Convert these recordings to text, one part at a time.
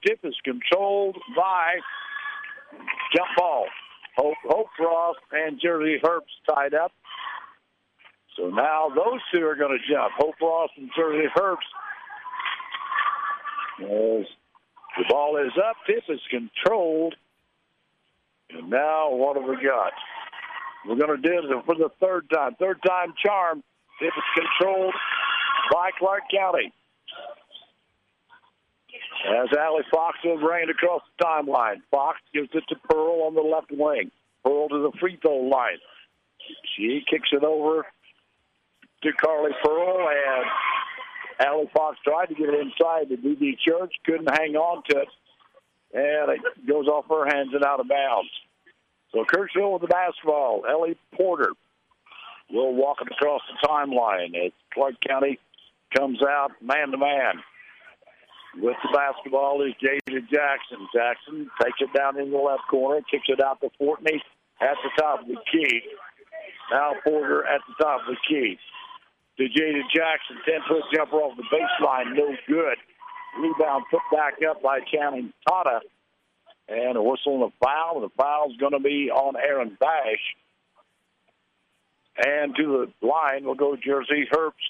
tip is controlled by jump ball. Hope Frost and Jersey Herbst tied up. So now those two are going to jump. Hope Frost and Jersey Herbst. As the ball is up, tip is controlled. And now what have we got? We're going to do it for the third time. Third time charm. Tip is controlled by Clark County. As Allie Fox will bring it across the timeline. Fox gives it to Pearl on the left wing. Pearl to the free throw line. She kicks it over to Carly Pearl, and Allie Fox tried to get it inside to D.D. Church, couldn't hang on to it, and it goes off her hands and out of bounds. So Kirksville with the basketball. Ellie Porter will walk it across the timeline as Clark County comes out man-to-man. With the basketball is Jada Jackson. Jackson takes it down in the left corner, kicks it out to Fortney at the top of the key. Now Porter at the top of the key. To Jada Jackson, 10-foot jumper off the baseline, no good. Rebound put back up by Channing Tata. And a whistle and a foul. The foul's going to be on Aaron Bash. And to the line will go Jersey Herbst.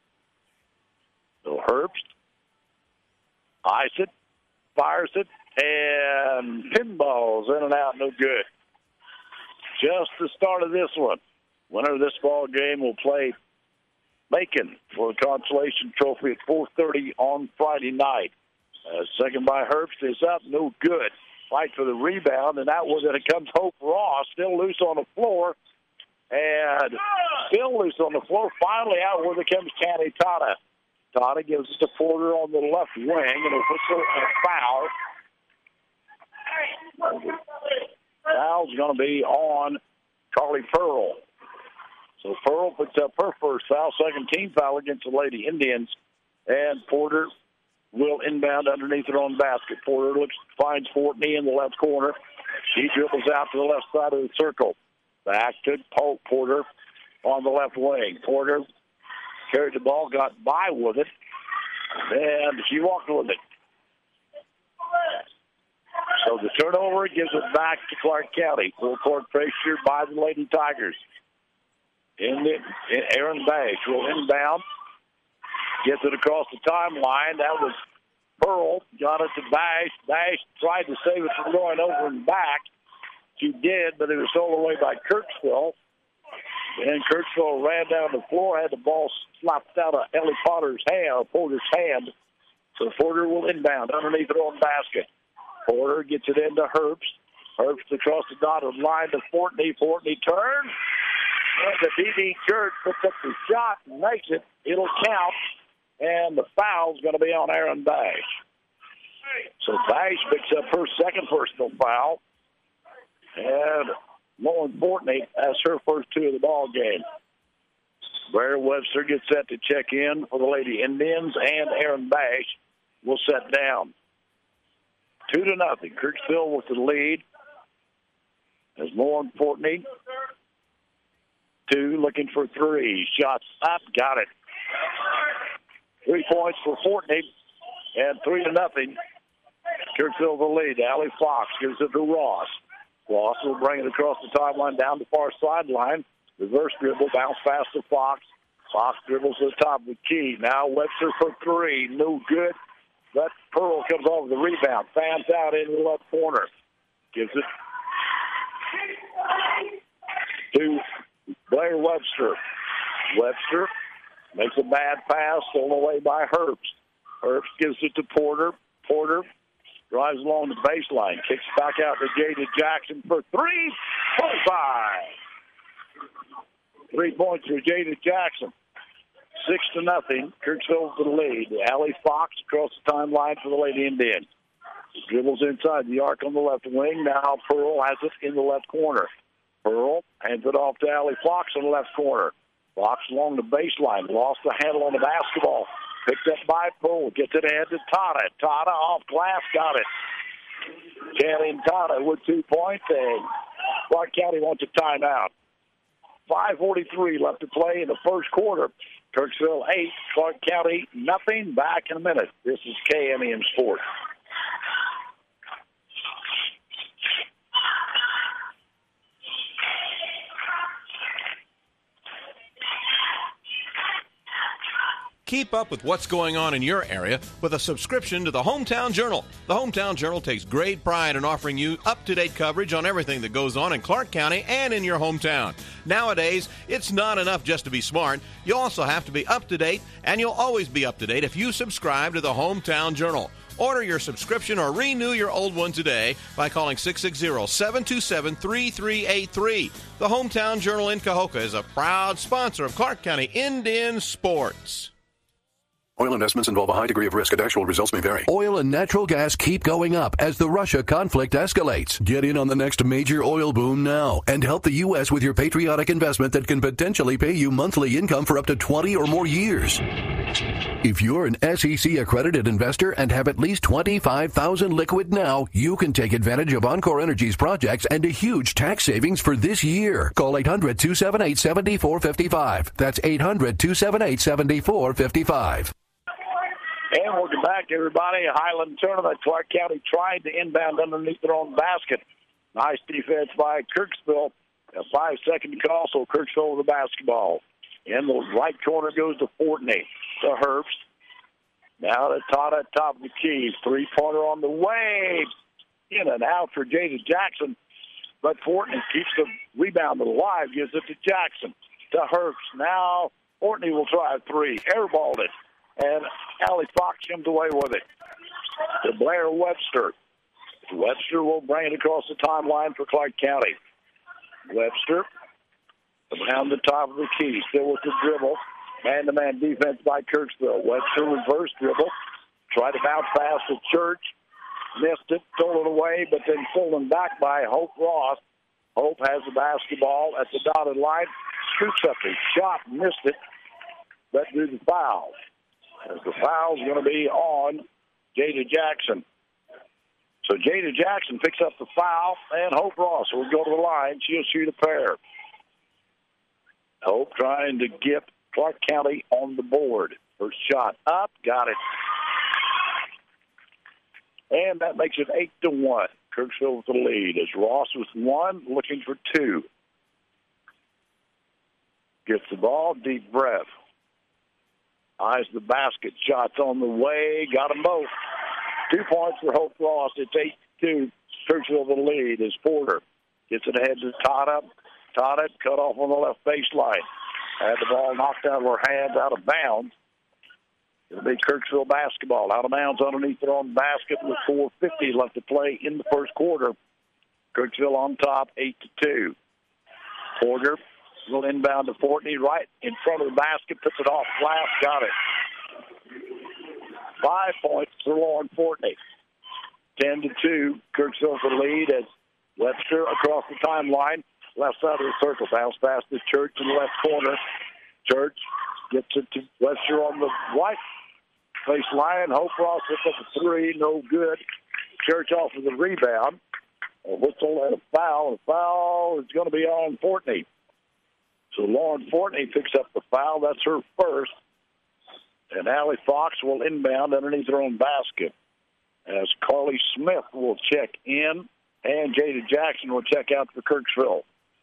So Herbst eyes it, fires it, and pinballs in and out, no good. Just the start of this one. Winner of this ball game will play Macon for the consolation trophy at 4:30 on Friday night. Second by Herbst is up, no good. Fight for the rebound, and outward it comes Hope Ross, still loose on the floor, and still loose on the floor. Finally outward it comes Channing Tata. Tata gives it to Porter on the left wing, and a whistle and a foul. Foul's going to be on Carly Pearl. So Pearl puts up her first foul, second team foul against the Lady Indians, and Porter will inbound underneath her own basket. Porter finds Fortney in the left corner. She dribbles out to the left side of the circle. Back to Porter on the left wing. Porter carried the ball, got by with it, and she walked with it. So the turnover gives it back to Clark County. Full court pressure by the Lady Tigers. Aaron Bash will inbound, gets it across the timeline. That was Pearl, got it to Bash. Bash tried to save it from going over and back. She did, but it was stolen away by Kirksville. And Kirksville ran down the floor, had the ball slapped out of Ellie Porter's hand. So Porter will inbound underneath her own basket. Porter gets it into Herbst. Herbst across the dotted line to Fortney. Fortney turns. And the D.D. Church puts up the shot and makes it. It'll count. And the foul's going to be on Aaron Bash. So Bash picks up her second personal foul. And Lauren Fortney has her first two of the ball game. Blair Webster gets set to check in for the Lady Indians, and Aaron Bash will set down. 2-0. Kirksville with the lead. As Lauren Fortney, 2, looking for 3. Shots up, got it. 3 points for Fortney, and 3-0. Kirksville the lead. Allie Fox gives it to Ross. Ross will bring it across the timeline down the far sideline. Reverse dribble, bounce pass to Fox. Fox dribbles to the top of the key. Now Webster for 3. No good. But Pearl comes over the rebound. Fans out in the left corner. Gives it to Blair Webster. Webster makes a bad pass, stolen away by Herbst. Herbst gives it to Porter. Porter drives along the baseline, kicks back out to Jada Jackson for 3. 25. 3 points for Jada Jackson. 6-0. Kirksville to the lead. Allie Fox across the timeline for the Lady Indians. Dribbles inside the arc on the left wing. Now Pearl has it in the left corner. Pearl hands it off to Allie Fox in the left corner. Fox along the baseline. Lost the handle on the basketball. Picked up by Pearl. Gets it ahead to Tata. Tata off glass. Got it. Channing Tata with 2 points. And Clark County wants a timeout. 5:43 left to play in the first quarter. Kirksville 8, Clark County nothing. Back in a minute. This is KMEN Sports. Keep up with what's going on in your area with a subscription to the Hometown Journal. The Hometown Journal takes great pride in offering you up-to-date coverage on everything that goes on in Clark County and in your hometown. Nowadays, it's not enough just to be smart. You also have to be up-to-date, and you'll always be up-to-date if you subscribe to the Hometown Journal. Order your subscription or renew your old one today by calling 660-727-3383. The Hometown Journal in Cahokia is a proud sponsor of Clark County Indian Sports. Oil investments involve a high degree of risk and actual results may vary. Oil and natural gas keep going up as the Russia conflict escalates. Get in on the next major oil boom now and help the U.S. with your patriotic investment that can potentially pay you monthly income for up to 20 or more years. If you're an SEC-accredited investor and have at least $25,000 liquid now, you can take advantage of Encore Energy's projects and a huge tax savings for this year. Call 800-278-7455. That's 800-278-7455. And welcome back, everybody. Highland Tournament. Clark County tried to inbound underneath their own basket. Nice defense by Kirksville. A 5-second call, so Kirksville with the basketball. In the right corner goes to Fortney. To Herbst. Now to Tata at top of the key. Three-pointer on the way. In and out for Jada Jackson. But Fortney keeps the rebound alive. Gives it to Jackson. To Herbst. Now Fortney will try a three. Airballed it. And Allie Fox comes away with it. To Blair Webster. Webster will bring it across the timeline for Clark County. Webster around the top of the key. Still with the dribble. Man-to-man defense by Kirksville. Webster reverse dribble. Tried to bounce pass to Church. Missed it. Stole it away, but then stolen back by Hope Ross. Hope has the basketball at the dotted line. Shoots up his shot. Missed it. But do the foul. As the foul's going to be on Jada Jackson. So Jada Jackson picks up the foul, and Hope Ross will go to the line. She'll shoot a pair. Hope trying to get Clark County on the board. First shot up, got it. And that makes it 8-1. Kirksville with the lead as Ross with one, looking for two. Gets the ball, deep breath. Eyes the basket. Shots on the way. Got them both. 2 points for Hope Ross. It's 8-2. Kirksville with the lead as Porter gets it ahead to Tata. Tata cut off on the left baseline. Had the ball knocked out of her hands, out of bounds. It'll be Kirksville basketball. Out of bounds underneath their own basket with 4:50 left to play in the first quarter. Kirksville on top, 8-2. Porter will inbound to Fortney right in front of the basket. Puts it off flat. Got it. 5 points for Lauren Fortney. 10-2. Kirksville for the lead as Webster across the timeline. Left side of the circle. Bounce pass to Church in the left corner. Church gets it to Webster on the right baseline. Hope Ross hits up a three. No good. Church off of the rebound. A whistle and a foul. The foul is going to be on Fortney. So Lauren Fortney picks up the foul. That's her first. And Allie Fox will inbound underneath her own basket as Carly Smith will check in and Jada Jackson will check out for Kirksville.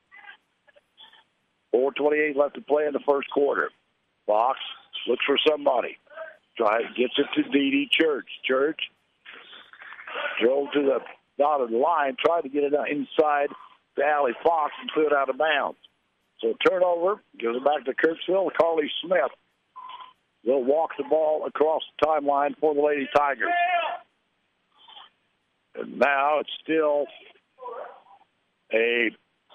4:28 left to play in the first quarter. Fox looks for somebody. Gets it to Dee Church. Church drove to the dotted line, tried to get it inside to Allie Fox and threw it out of bounds. So turnover, gives it back to Kirksville. Carly Smith will walk the ball across the timeline for the Lady Tigers. And now it's still a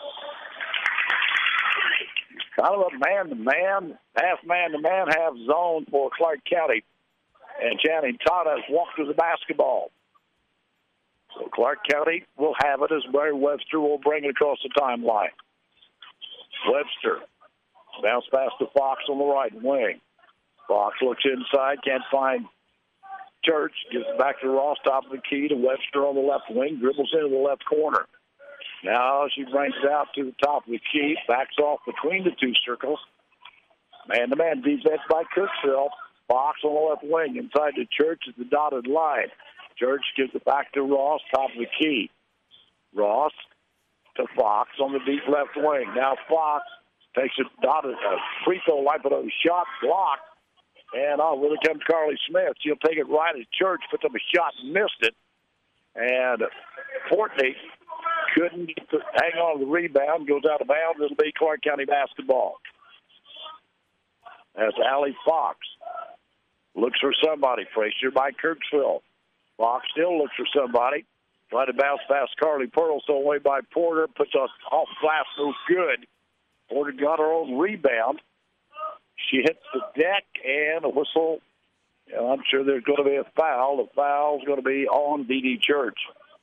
kind of a man-to-man, half man-to-man, half zone for Clark County. And Channing Tata has walked to the basketball. So Clark County will have it as Blair Webster will bring it across the timeline. Webster bounce pass to Fox on the right wing. Fox looks inside, can't find Church. Gives it back to Ross, top of the key to Webster on the left wing. Dribbles into the left corner. Now she brings it out to the top of the key. Backs off between the two circles. Man-to-man defense by Kirksville. Fox on the left wing. Inside to Church at the dotted line. Church gives it back to Ross, top of the key. Ross to Fox on the deep left wing. Now Fox takes a dotted free throw line, but a shot blocked And over comes Carly Smith. She'll take it right at Church, puts up a shot and missed it. And Fortney couldn't hang on to the rebound, goes out of bounds. It'll be Clark County basketball. That's Allie Fox. Looks for somebody. Frazier by Kirksville. Fox still looks for somebody. Try to bounce past Carly Pearl, so away by Porter. Puts off glass, no good. Porter got her own rebound. She hits the deck and a whistle. And I'm sure there's going to be a foul. The foul's going to be on D.D. Church.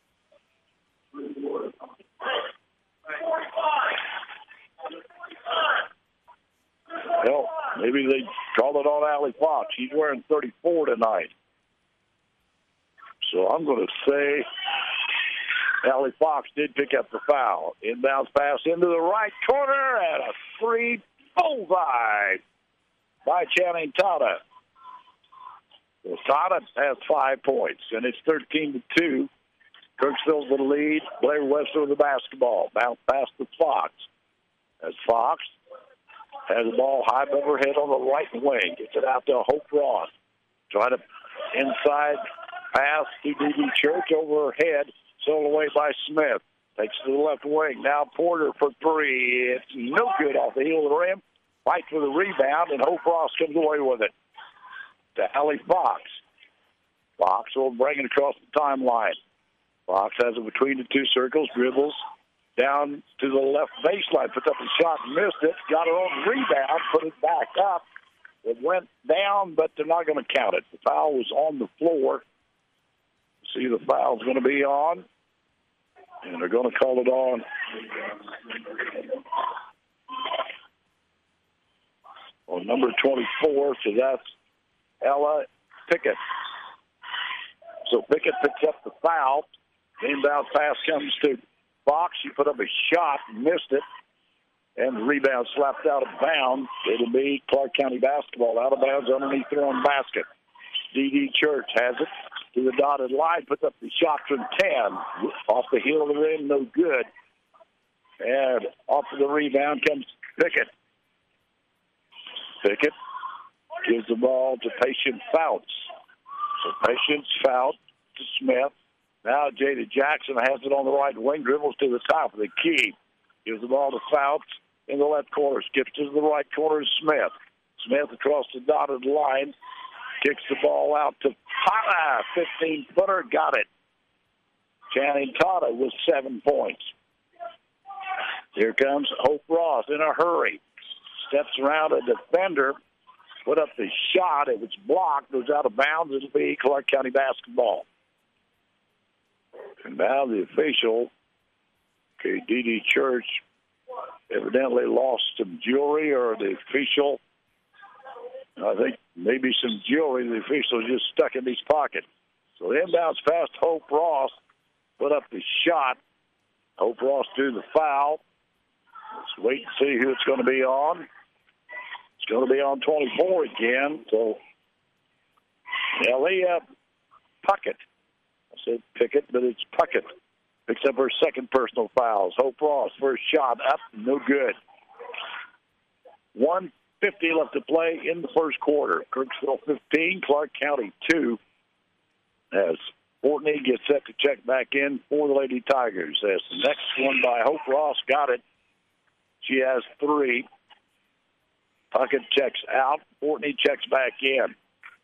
Well, maybe they call it on Allie Fox. She's wearing 34 tonight. So I'm going to say Allie Fox did pick up the foul. Inbounds pass into the right corner and a free bullseye by Channing Tata. So Tata has 5 points, and it's 13-2. Kirksville's the lead. Blair Webster with the basketball. Bounce past the Fox. As Fox has the ball high above her head on the right wing. Gets it out to Hope Ross. Trying to inside pass to D.D. Church over her head. Stolen away by Smith. Takes to the left wing. Now Porter for three. It's no good off the heel of the rim. Fight for the rebound, and Hope Ross comes away with it. To Allie Fox. Fox will bring it across the timeline. Fox has it between the two circles, dribbles down to the left baseline, puts up a shot, missed it, got her own rebound, put it back up. It went down, but they're not going to count it. The foul was on the floor. See, the foul's going to be on, and they're going to call it on. On number 24, so that's Ella Pickett. So Pickett picks up the foul. Inbound pass comes to Fox. She put up a shot, missed it, and the rebound slapped out of bounds. It'll be Clark County basketball out of bounds underneath their own basket. D.D. Church has it to the dotted line, puts up the shot from 10. Off the heel of the rim, no good. And off of the rebound comes Pickett. Pickett gives the ball to Patience Fouts. So Patience Fouts to Smith. Now Jada Jackson has it on the right wing, dribbles to the top of the key. Gives the ball to Fouts in the left corner. Skips to the right corner to Smith. Smith across the dotted line. Kicks the ball out to Tata. 15-footer. Got it. Channing Tata with 7 points. Here comes Hope Ross in a hurry. Steps around a defender. Put up the shot. It was blocked. Goes out of bounds. It'll be Clark County basketball. And now the official, D.D. Church, evidently lost some jewelry, or the official, I think maybe some jewelry, the official just stuck in his pocket. So the inbounds past Hope Ross, put up the shot. Hope Ross do the foul. Let's wait and see who it's going to be on. It's going to be on 24 again. So Elia Puckett. I said Pickett, but it's Puckett. Picks up her second personal fouls. Hope Ross, first shot up, no good. 1:50 left to play in the first quarter. Kirksville 15, Clark County 2. As Fortney gets set to check back in for the Lady Tigers. As the next one by Hope Ross got it. She has 3. Puckett checks out. Fortney checks back in.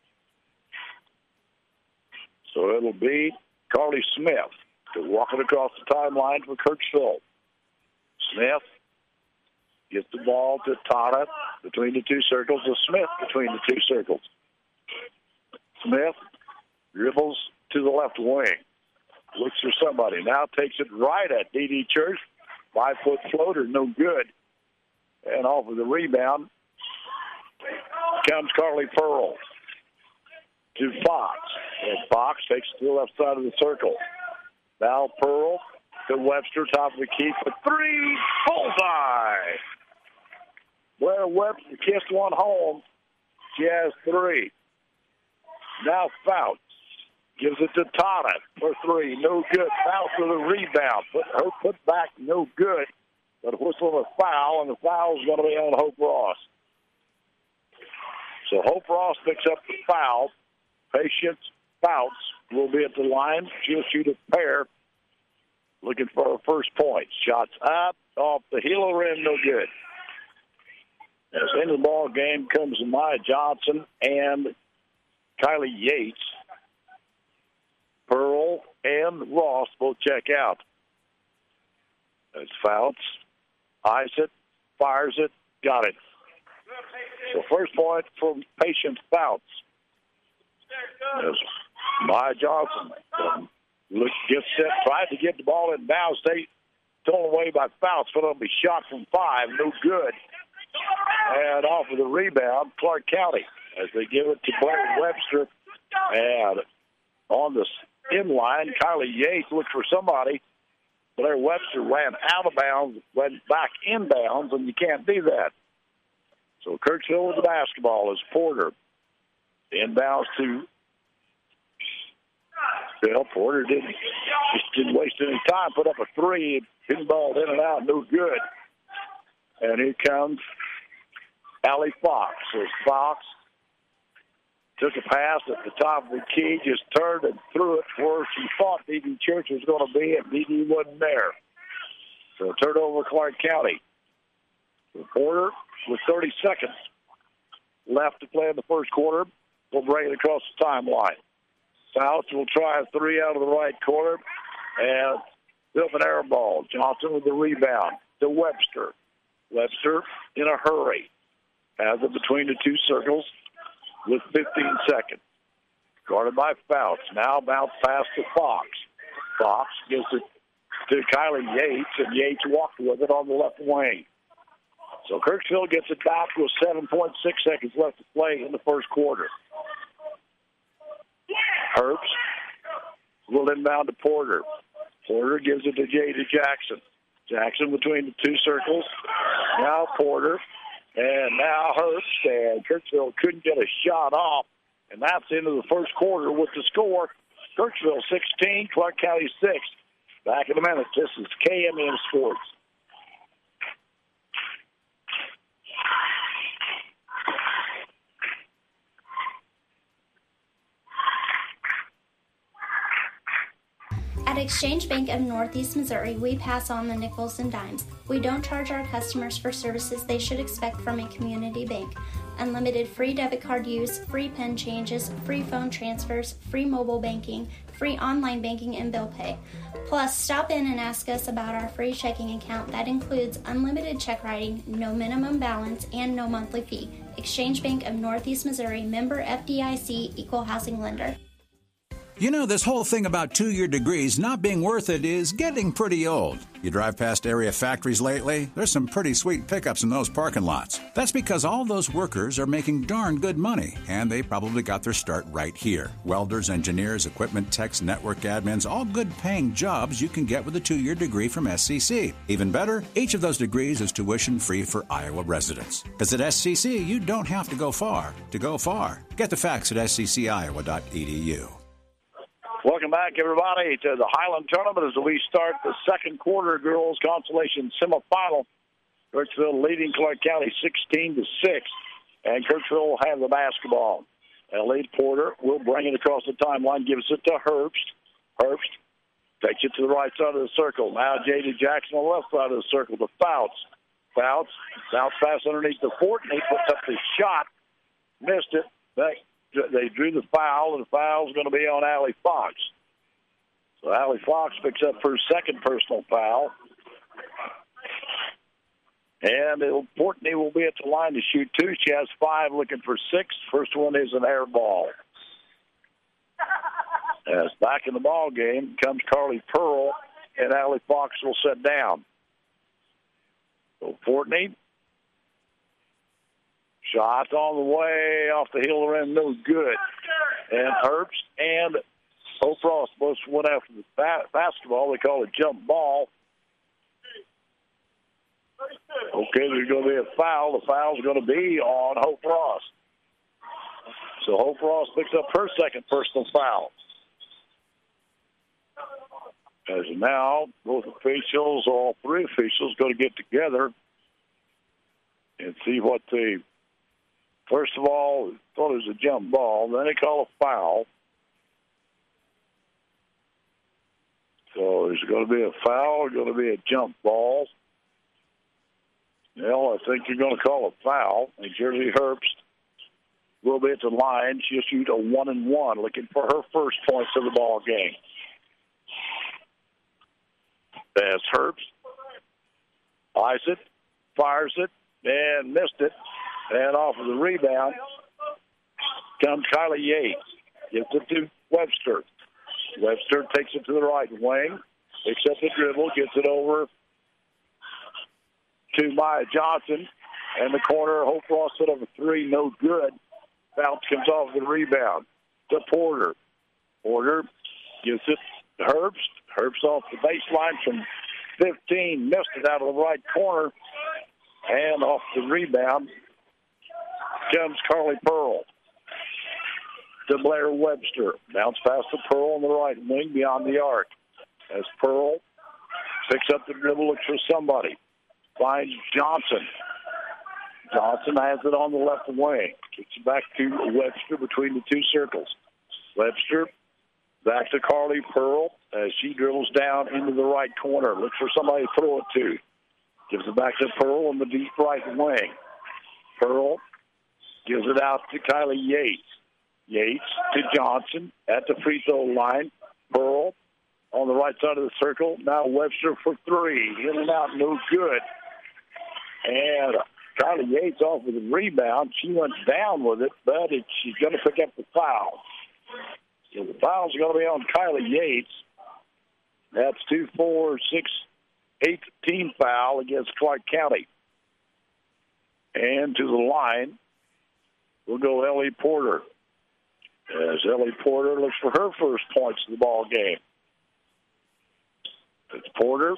So it'll be Carly Smith to walk it across the timeline for Kirksville. Smith gets the ball to Tata between the two circles, to Smith between the two circles. Smith dribbles to the left wing. Looks for somebody. Now takes it right at D.D. Church. 5-foot floater, no good. And off of the rebound comes Carly Pearl to Fox. And Fox takes it to the left side of the circle. Now Pearl to Webster, top of the key for 3. Bullseye! Blair Webster kissed one home. She has 3. Now Fouts gives it to Tata for 3. No good. Foul for the rebound. Her put back, no good. But whistle of a foul, and the foul is going to be on Hope Ross. So Hope Ross picks up the foul. Patience Fouts will be at the line. She'll shoot a pair. Looking for her first point. Shots up, off the heel of the rim, no good. As the end of the ball game comes Maya Johnson and Kylie Yates. Pearl and Ross both check out. As Fouts eyes it, fires it, got it. So first point from Patience Fouts. As Maya Johnson gets set, tried to get the ball in bounds, stay thrown away by Fouts, but it'll be shot from 5, no good. And off of the rebound, Clark County, as they give it to Blair Webster. And on the inline, Kylie Yates looked for somebody. Blair Webster ran out of bounds, went back inbounds, and you can't do that. So Kirksville with the basketball as Porter inbounds to Bill. Porter didn't waste any time, put up a 3, pinballed in and out, no good. And here comes Allie Fox. So Fox took a pass at the top of the key, just turned and threw it where she thought D.D. Church was going to be, and D.D. wasn't there. So turnover Clark County. Porter with 30 seconds left to play in the first quarter. We'll bring it across the timeline. Fouts will try a 3 out of the right corner, and built an air ball. Johnson with the rebound to Webster. Webster in a hurry. Has it between the two circles with 15 seconds. Guarded by Fouts. Now bounce pass to Fox. Fox gives it to Kylie Yates, and Yates walked with it on the left wing. So Kirksville gets it back with 7.6 seconds left to play in the first quarter. Herbst will inbound to Porter. Porter gives it to Jada Jackson. Jackson between the two circles. Now Porter. And now Herbst. And Kirksville couldn't get a shot off. And that's into the first quarter with the score. Kirksville 16, Clark County 6. Back in a minute. This is KMN Sports. At Exchange Bank of Northeast Missouri, we pass on the nickels and dimes. We don't charge our customers for services they should expect from a community bank. Unlimited free debit card use, free PIN changes, free phone transfers, free mobile banking, free online banking, and bill pay. Plus, stop in and ask us about our free checking account that includes unlimited check writing, no minimum balance, and no monthly fee. Exchange Bank of Northeast Missouri, member FDIC, equal housing lender. You know, this whole thing about two-year degrees not being worth it is getting pretty old. You drive past area factories lately, there's some pretty sweet pickups in those parking lots. That's because all those workers are making darn good money, and they probably got their start right here. Welders, engineers, equipment techs, network admins, all good-paying jobs you can get with a two-year degree from SCC. Even better, each of those degrees is tuition-free for Iowa residents. Because at SCC, you don't have to go far to go far. Get the facts at scciowa.edu. Welcome back, everybody, to the Highland Tournament as we start the second quarter girls consolation semifinal. Kirksville leading Clark County 16-6, and Kirksville will have the basketball. Ellie Porter will bring it across the timeline, gives it to Herbst. Herbst takes it to the right side of the circle. Now J.D. Jackson on the left side of the circle to Fouts. Fouts, bounce pass underneath the fort, and he puts up the shot. Missed it. They drew the foul, and the foul's going to be on Allie Fox. So Allie Fox picks up her second personal foul. And Portney will be at the line to shoot 2. She has 5, looking for 6. First one is an air ball. As back in the ball game comes Carly Pearl, and Allie Fox will sit down. So Portney. Shot on the way off the heel of the rim, no good. And Herbst and Hope Ross both went after the basketball. They call it a jump ball. Okay, there's going to be a foul. The foul's going to be on Hope Ross. So Hope Ross picks up her second personal foul. As now, both officials, all 3 officials, going to get together and see what the First of all, thought it was a jump ball. Then they call a foul. So there's going to be a foul, going to be a jump ball. Well, I think you're going to call a foul. And Jersey Herbst will be at the line. She'll shoot a 1-and-1, looking for her first points of the ball game. As Herbst eyes it, fires it, and missed it. And off of the rebound comes Kylie Yates. Gives it to Webster. Webster takes it to the right wing, picks up the dribble, gets it over to Maya Johnson. And the corner, Hope Ross hit over three, no good. Bounce comes off the rebound to Porter. Porter gives it to Herbst. Herbst off the baseline from 15, missed it out of the right corner. And off the rebound comes Carly Pearl to Blair Webster. Bounce past the Pearl on the right wing beyond the arc. As Pearl picks up the dribble, looks for somebody. Finds Johnson. Johnson has it on the left wing. Kicks it back to Webster between the two circles. Webster back to Carly Pearl as she dribbles down into the right corner. Looks for somebody to throw it to. Gives it back to Pearl on the deep right wing. Pearl gives it out to Kylie Yates. Yates to Johnson at the free throw line. Pearl on the right side of the circle. Now Webster for three. In and out, no good. And Kylie Yates off with a rebound. She went down with it, but she's going to pick up the foul. So the foul's going to be on Kylie Yates. That's 2, 4, 6, 8th team foul against Clark County. And to the line will go Ellie Porter. As Ellie Porter looks for her first points of the ball game. It's Porter.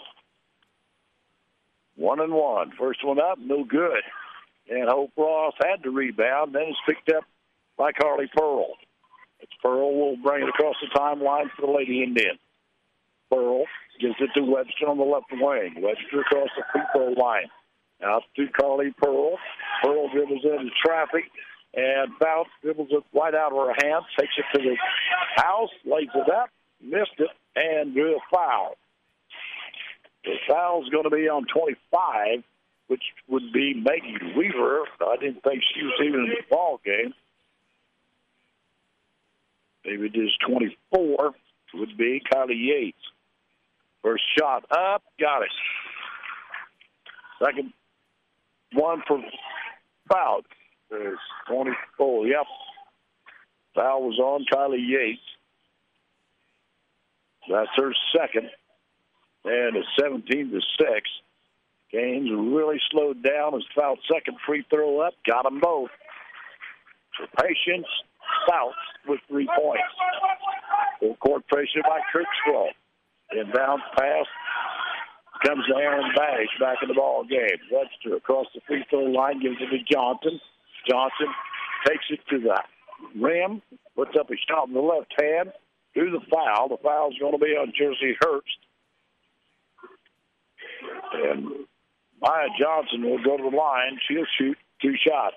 1-and-1. First one up, no good. And Hope Ross had the rebound. Then it's picked up by Carly Pearl. It's Pearl will bring it across the timeline for the Lady Indians. Pearl gives it to Webster on the left wing. Webster across the free throw line. Out to Carly Pearl. Pearl dribbles into traffic and bounce, dribbles it right out of her hands, takes it to the house, lays it up, missed it, and drew a foul. The foul's going to be on 25, which would be Maggie Weaver. I didn't think she was even in the ball game. Maybe it is 24 would be Kylie Yates. First shot up, got it. Second one for foul. There's 24. Yep. Foul was on Kylie Yates. That's her second. And it's 17-6. Gaines really slowed down. His fouled second free throw up. Got them both. So Patience South with 3 points. Full court pressure by Kirksville. Inbound pass comes to Aaron Bash back in the ball game. Webster across the free throw line gives it to Johnson. Johnson takes it to the rim, puts up a shot in the left hand, through the foul. The foul's going to be on Jersey Herbst. And Maya Johnson will go to the line. She'll shoot 2 shots.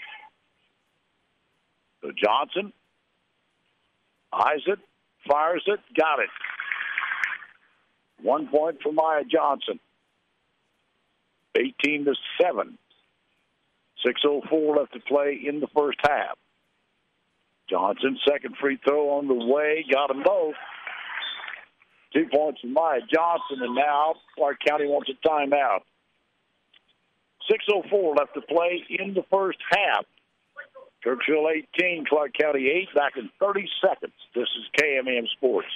So Johnson eyes it, fires it, got it. 1 point for Maya Johnson. 18-7. 6:04 left to play in the first half. Johnson, second free throw on the way, got them both. 2 points for Maya Johnson, and now Clark County wants a timeout. 6:04 left to play in the first half. Kirksville 18, Clark County 8, back in 30 seconds. This is KMM Sports.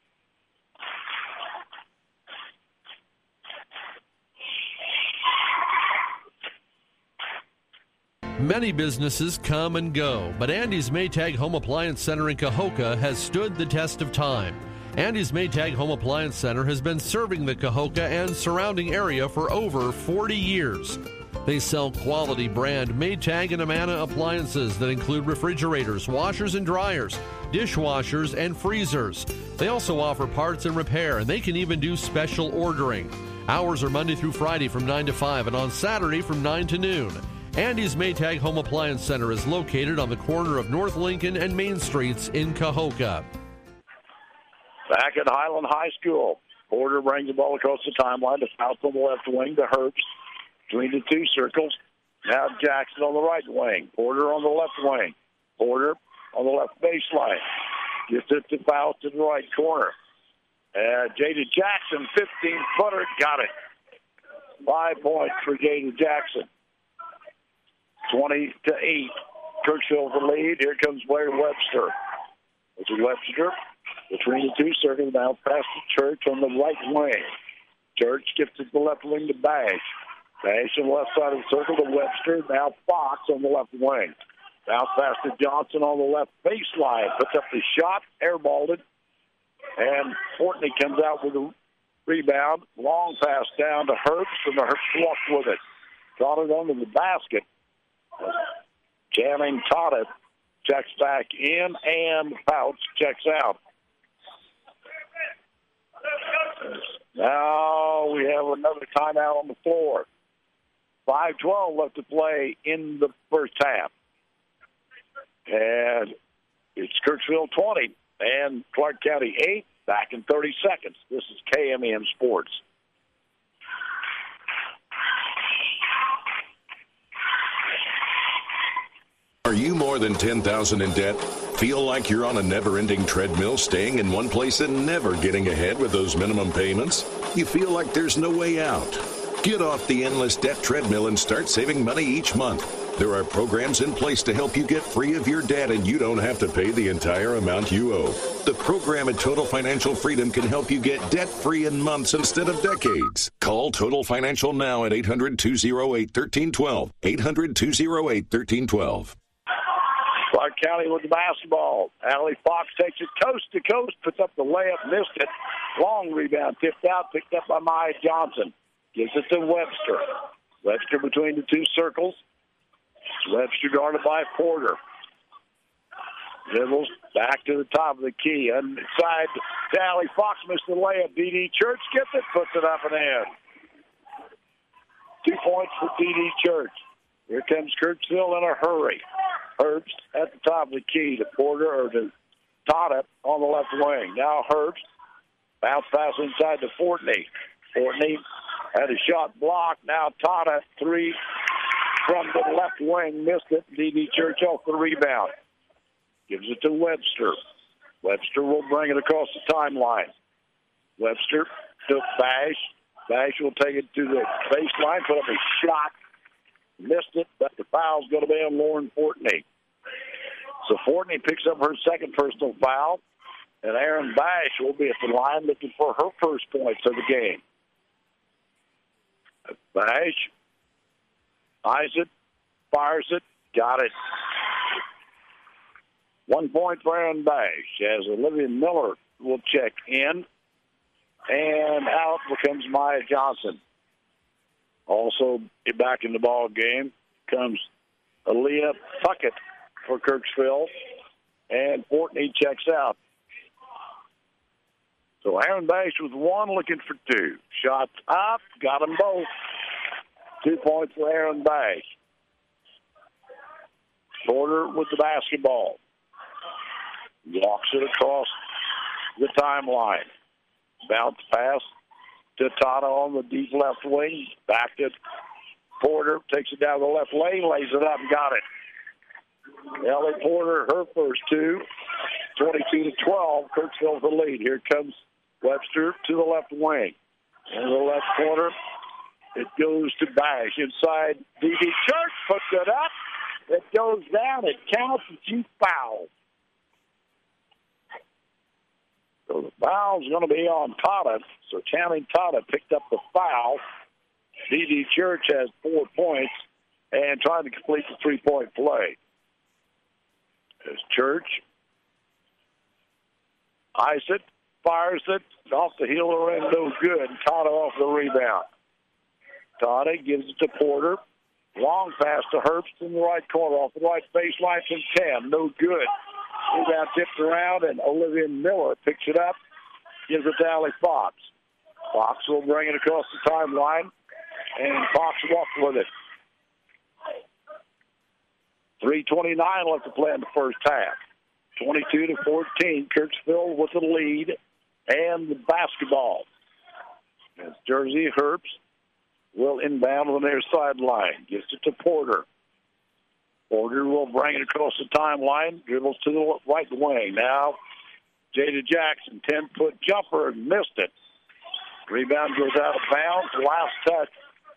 Many businesses come and go, but Andy's Maytag Home Appliance Center in Cahokia has stood the test of time. Andy's Maytag Home Appliance Center has been serving the Cahokia and surrounding area for over 40 years. They sell quality brand Maytag and Amana appliances that include refrigerators, washers and dryers, dishwashers, and freezers. They also offer parts and repair, and they can even do special ordering. Hours are Monday through Friday from 9 to 5 and on Saturday from 9 to noon. Andy's Maytag Home Appliance Center is located on the corner of North Lincoln and Main Streets in Cahokia. Back at Highland High School, Porter brings the ball across the timeline to Fouts on the left wing to Herbst between the two circles. Now Jackson on the right wing. Porter on the left wing. Porter on the left baseline. Gets it to Fouts in the right corner. Jada Jackson, 15-footer, got it. 5 points for Jada Jackson. 20-8. Kirksville the lead. Here comes Blair Webster. It's Webster between the two circles. Now past the Church on the right wing. Church gets it to the left wing to Bash. Bash on the left side of the circle to Webster. Now Fox on the left wing. Bounce pass to Johnson on the left baseline. Puts up the shot. Airballed it. And Fortney comes out with a rebound. Long pass down to Herbst, and the Herbst walked with it. Got it under the basket. Channing Todd checks back in, and Pouch checks out. Now we have another timeout on the floor. 5:12 left to play in the first half. And it's Kirksville 20 and Clark County 8. Back in 30 seconds. This is KMEM Sports. Are you more than $10,000 in debt? Feel like you're on a never-ending treadmill, staying in one place and never getting ahead with those minimum payments? You feel like there's no way out? Get off the endless debt treadmill and start saving money each month. There are programs in place to help you get free of your debt, and you don't have to pay the entire amount you owe. The program at Total Financial Freedom can help you get debt-free in months instead of decades. Call Total Financial now at 800-208-1312. 800-208-1312. Clark County with the basketball. Allie Fox takes it coast to coast, puts up the layup, missed it. Long rebound, tipped out, picked up by Maya Johnson. Gives it to Webster. Webster between the two circles. Webster guarded by Porter. Dribbles back to the top of the key. Inside to Allie Fox, missed the layup. D.D. Church gets it, puts it up and in. 2 points for D.D. Church. Here comes Kirksville in a hurry. Herbst at the top of the key to Porter or to Todd on the left wing. Now Herbst. Bounce pass inside to Fortney. Fortney had a shot blocked. Now Todd at three from the left wing. Missed it. D.D. Church off the rebound. Gives it to Webster. Webster will bring it across the timeline. Webster to Bash. Bash will take it to the baseline, put up a shot. Missed it, but the foul's going to be on Lauren Fortney. So Fortney picks up her second personal foul, and Aaron Bash will be at the line looking for her first points of the game. Bash eyes it, fires it, got it. 1 point for Aaron Bash as Olivia Miller will check in, and out becomes Maya Johnson. Also back in the ball game comes Aaliyah Puckett for Kirksville, and Fortney checks out. So Aaron Bash with one, looking for two. Shots up, got them both. 2 points for Aaron Bash. Porter with the basketball. Walks it across the timeline. Bounce pass to Tata on the deep left wing. Back to Porter. Takes it down the left lane. Lays it up and got it. Ellie Porter, her first two. 22-12. Kirksville the lead. Here comes Webster to the left wing. In the left corner, it goes to Bash. Inside, D.D. Church puts it up. It goes down. It counts as two fouls. So the foul's going to be on Tata. So Channing Tata picked up the foul. D.D. Church has 4 points and trying to complete the three-point play. As Church eyes it, fires it, off the heel or end, no good. Tata off the rebound. Tata gives it to Porter. Long pass to Herbst in the right corner, off the right baseline from 10. No good. Rebound tipped around, and Olivia Miller picks it up, gives it to Allie Fox. Fox will bring it across the timeline, and Fox walks with it. 3:29 left to play in the first half. 22-14, Kirksville with the lead and the basketball. As Jersey Herbst will inbound on their sideline. Gives it to Porter. Porter will bring it across the timeline. Dribbles to the right wing. Now, Jada Jackson, 10-foot jumper, and missed it. Rebound goes out of bounds. Last touch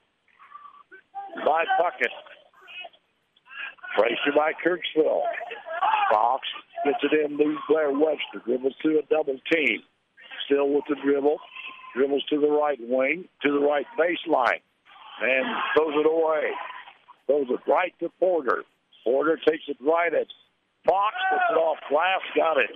by Puckett. Pressure by Kirksville. Fox gets it in, loses Blair Webster. Dribbles to a double team. Still with the dribble. Dribbles to the right wing, to the right baseline. And throws it away. Throws it right to Porter. Porter takes it right at Fox. Puts it off glass. Got it.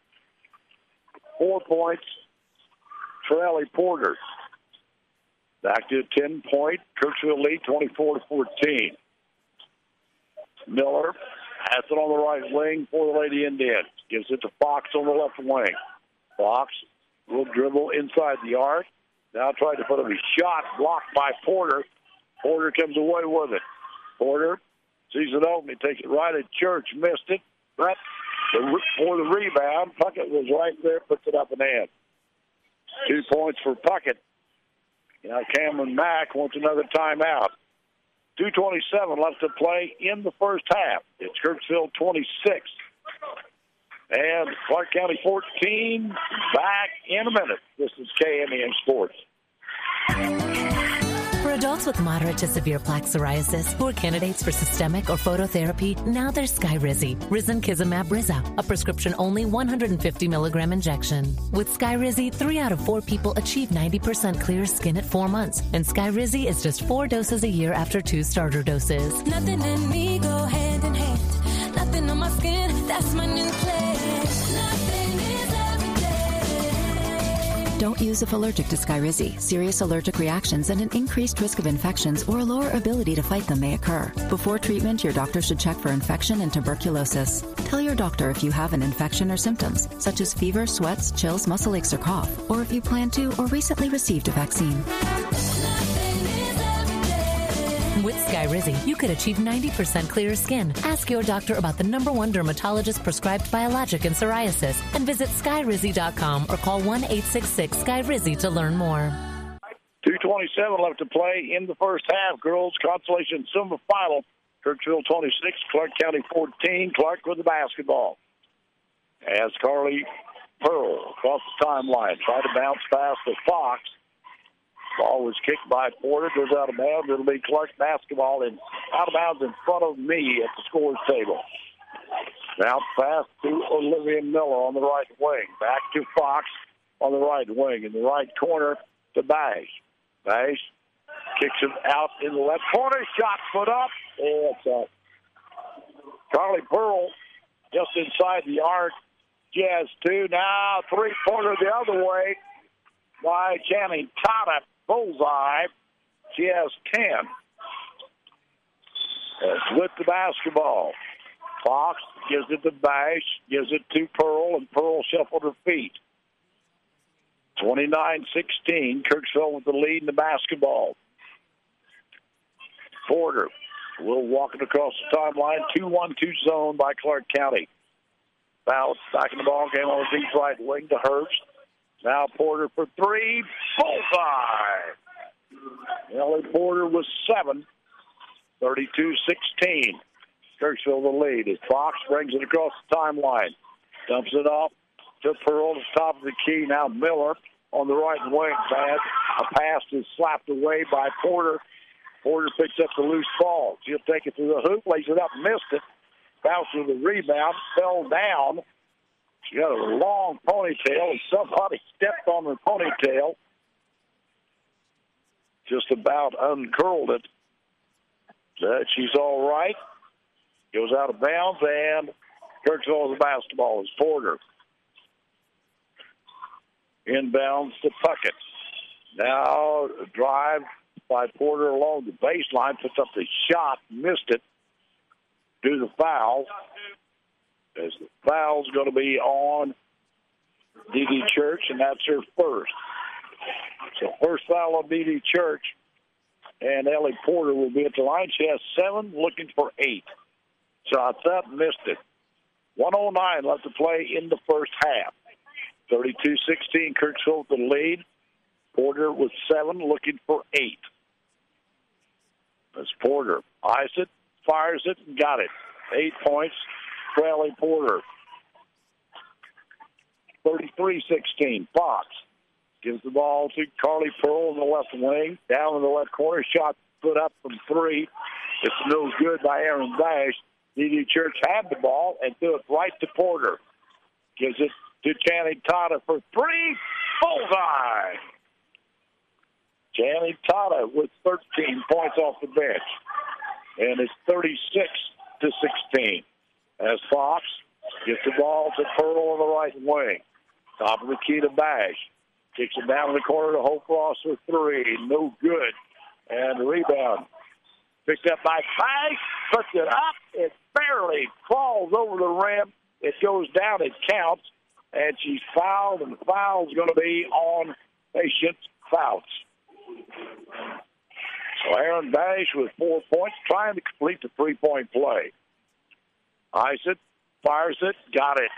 4 points for Ellie Porter. Back to a 10-point Kirksville lead, 24-14. Miller has it on the right wing for the Lady Indians. Gives it to Fox on the left wing. Fox will dribble inside the arc. Now trying to put up a shot blocked by Porter. Porter comes away with it. Porter sees it open. He takes it right at Church. Missed it. But for the rebound, Puckett was right there. Puts it up and in. 2 points for Puckett. Now Cameron Mack wants another timeout. 2:27 left to play in the first half. It's Kirksville 26. And Clark County 14, back in a minute. This is KMEN Sports. For adults with moderate to severe plaque psoriasis who are candidates for systemic or phototherapy, now there's Skyrizi, Risankizumab Riza, a prescription-only 150 milligram injection. With Skyrizi, 3 out of 4 people achieve 90% clear skin at 4 months, and Skyrizi is just 4 doses a year after 2 starter doses. Nothing in me go hand in hand. Nothing on my skin, that's my new plan. Nothing is everything. Don't use if allergic to Skyrizi. Serious allergic reactions and an increased risk of infections or a lower ability to fight them may occur. Before treatment, your doctor should check for infection and tuberculosis. Tell your doctor if you have an infection or symptoms, such as fever, sweats, chills, muscle aches, or cough, or if you plan to or recently received a vaccine. With Skyrizi, you could achieve 90% clearer skin. Ask your doctor about the #1 dermatologist prescribed biologic in psoriasis and visit Skyrizi.com or call 1-866-SKYRIZI to learn more. 2:27 left to play in the first half. Girls consolation semifinal. Kirksville 26, Clark County 14. Clark with the basketball. As Carly Pearl across the timeline. Tried to bounce past the Fox. Ball was kicked by Porter. Goes out of bounds. It'll be Clark basketball and out of bounds in front of me at the scores table. Bounce pass to Olivia Miller on the right wing. Back to Fox on the right wing. In the right corner to Bash. Bash kicks it out in the left corner. Shot put up. And it's up. Carly Pearl just inside the arc. She has 2. Now 3-pointer the other way by Channing Tata. Bullseye. She has 10. With the basketball. Fox gives it to Bash, gives it to Pearl, and Pearl shuffled her feet. 29-16. Kirksville with the lead in the basketball. Porter will walk it across the timeline. 2-1-2 zone by Clark County. Bounce back in the ball game on the deep right wing to Herbst. Now Porter for 3. Bullseye. Ellie Porter was 7. 32-16. Kirksville the lead as Fox brings it across the timeline. Dumps it off to Pearl at the top of the key. Now Miller on the right wing. Bad. A pass is slapped away by Porter. Porter picks up the loose ball. She'll take it to the hoop, lays it up, missed it. Bounced with the rebound, fell down. She got a long ponytail, and somebody stepped on her ponytail. Just about uncurled it. She's all right. Goes out of bounds, and Kirksville with the basketball is Porter. Inbounds to Puckett. Now a drive by Porter along the baseline, puts up the shot, missed it. Do the foul. As the foul's going to be on D.D. Church, and that's her first. So first foul on D.D. Church, and Ellie Porter will be at the line. She has 7, looking for 8. Shots up, missed it. 1:09 left to play in the first half. 32-16, Kirksville with the lead. Porter with 7, looking for 8. As Porter eyes it, fires it, and got it. 8 points, trailing Porter. 33-16, Fox gives the ball to Carly Pearl in the left wing. Down in the left corner, shot put up from 3. It's no good by Aaron Bash. D.D. Church had the ball and threw it right to Porter. Gives it to Channing Tata for 3. Bullseye! Channing Tata with 13 points off the bench. And it's 36-16. As Fox gets the ball to Pearl in the right wing. Top of the key to Bash. Kicks it down in the corner to Hope Ross for 3. No good. And the rebound picked up by Bash. Puts it up. It barely crawls over the rim. It goes down. It counts. And she's fouled. And the foul's going to be on Patience Fouts. So Aaron Bash with 4 points, trying to complete the 3-point play. Eyes it, fires it, got it.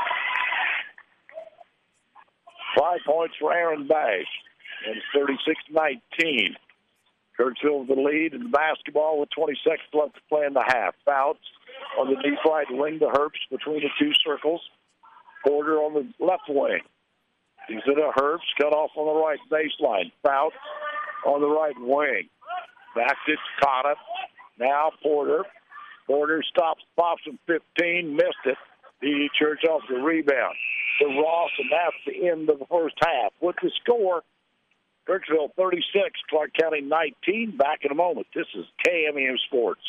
5 points for Aaron Bash. And it's 36-19. Kirksville with the lead in the basketball with 20 seconds left to play in the half. Fouts on the deep right wing to Herbst between the two circles. Porter on the left wing. He's at a Herbst, cut off on the right baseline. Fouts on the right wing. Back to Cotta. Now Porter. Porter stops, pops from 15, missed it. D.D. Church off the rebound to Ross, and that's the end of the first half. With the score, Kirksville 36, Clark County 19. Back in a moment. This is KMEM Sports.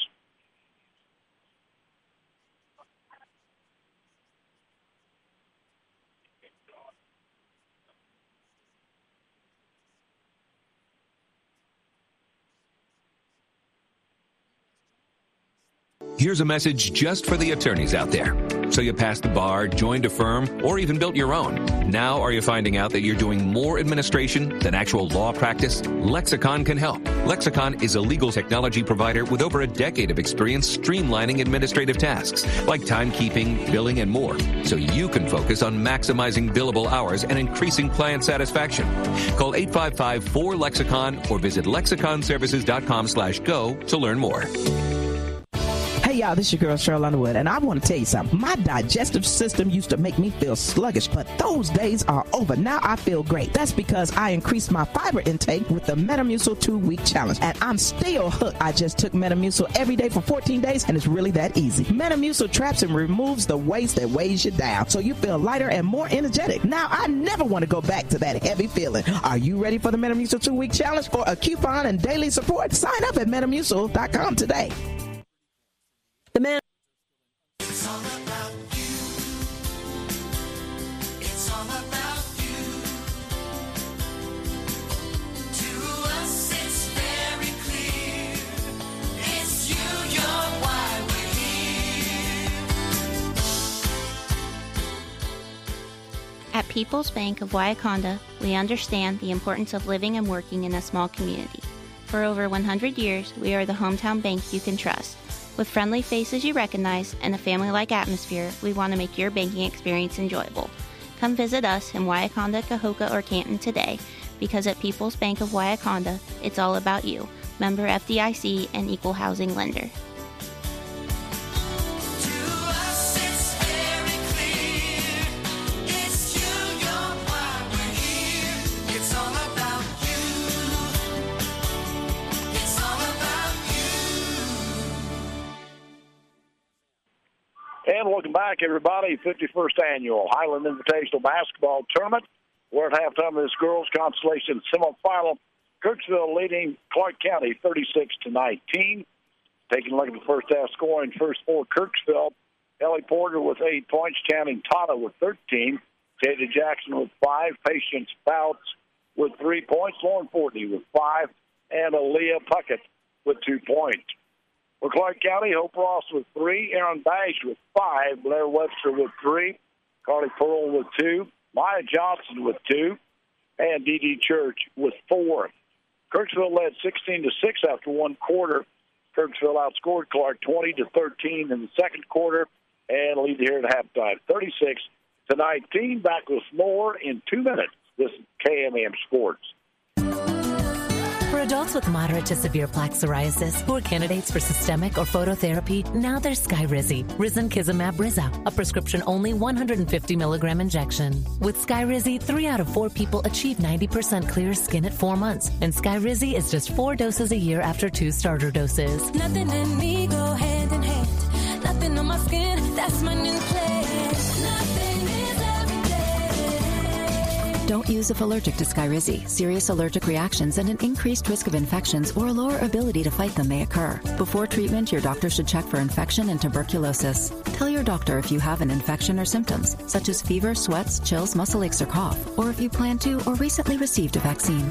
Here's a message just for the attorneys out there. So you passed the bar, joined a firm, or even built your own. Now are you finding out that you're doing more administration than actual law practice? Lexicon can help. Lexicon is a legal technology provider with over a decade of experience streamlining administrative tasks like timekeeping, billing, and more, so you can focus on maximizing billable hours and increasing client satisfaction. Call 855-4-LEXICON or visit lexiconservices.com/go to learn more. Hey, y'all, this is your girl, Cheryl Underwood, and I want to tell you something. My digestive system used to make me feel sluggish, but those days are over. Now I feel great. That's because I increased my fiber intake with the Metamucil 2-week challenge, and I'm still hooked. I just took Metamucil every day for 14 days, and it's really that easy. Metamucil traps and removes the waste that weighs you down, so you feel lighter and more energetic. Now I never want to go back to that heavy feeling. Are you ready for the Metamucil 2-week challenge? For a coupon and daily support, sign up at Metamucil.com today. The man. It's all about you. It's all about you. To us, it's very clear. It's you, you're why we're here. At People's Bank of Waiakonda, we understand the importance of living and working in a small community. For over 100 years, we are the hometown bank you can trust. With friendly faces you recognize and a family-like atmosphere, we want to make your banking experience enjoyable. Come visit us in Waiakonda, Cahokia, or Canton today, because at People's Bank of Waiakonda, it's all about you. Member FDIC and equal housing lender. And welcome back, everybody. 51st Annual Highland Invitational Basketball Tournament. We're at halftime of this girls' consolation semifinal. Kirksville leading Clark County 36-19. Taking a look at the first half scoring. First for Kirksville, Ellie Porter with 8 points. Channing Tata with 13. Jada Jackson with 5. Patience Fouts with 3 points. Lauren Fortney with 5. And Aaliyah Puckett with 2 points. For Clark County, Hope Ross with 3, Aaron Bash with 5, Blair Webster with 3, Carly Pearl with 2, Maya Johnson with 2, and D.D. Church with 4. Kirksville led 16-6 after one quarter. Kirksville outscored Clark 20-13 in the second quarter and lead here at halftime, 36-19. Back with more in 2 minutes. This is KMM Sports. For adults with moderate to severe plaque psoriasis who are candidates for systemic or phototherapy, now there's Skyrizi, Risankizumab Rizza, a prescription-only 150 milligram injection. With Skyrizi, 3 out of 4 people achieve 90% clear skin at 4 months, and Skyrizi is just 4 doses a year after 2 starter doses. Nothing and me go hand in hand. Nothing on my skin, that's my new plan. Nothing is everything. Don't use if allergic to Skyrizi. Serious allergic reactions and an increased risk of infections or a lower ability to fight them may occur. Before treatment, your doctor should check for infection and tuberculosis. Tell your doctor if you have an infection or symptoms, such as fever, sweats, chills, muscle aches, or cough, or if you plan to or recently received a vaccine.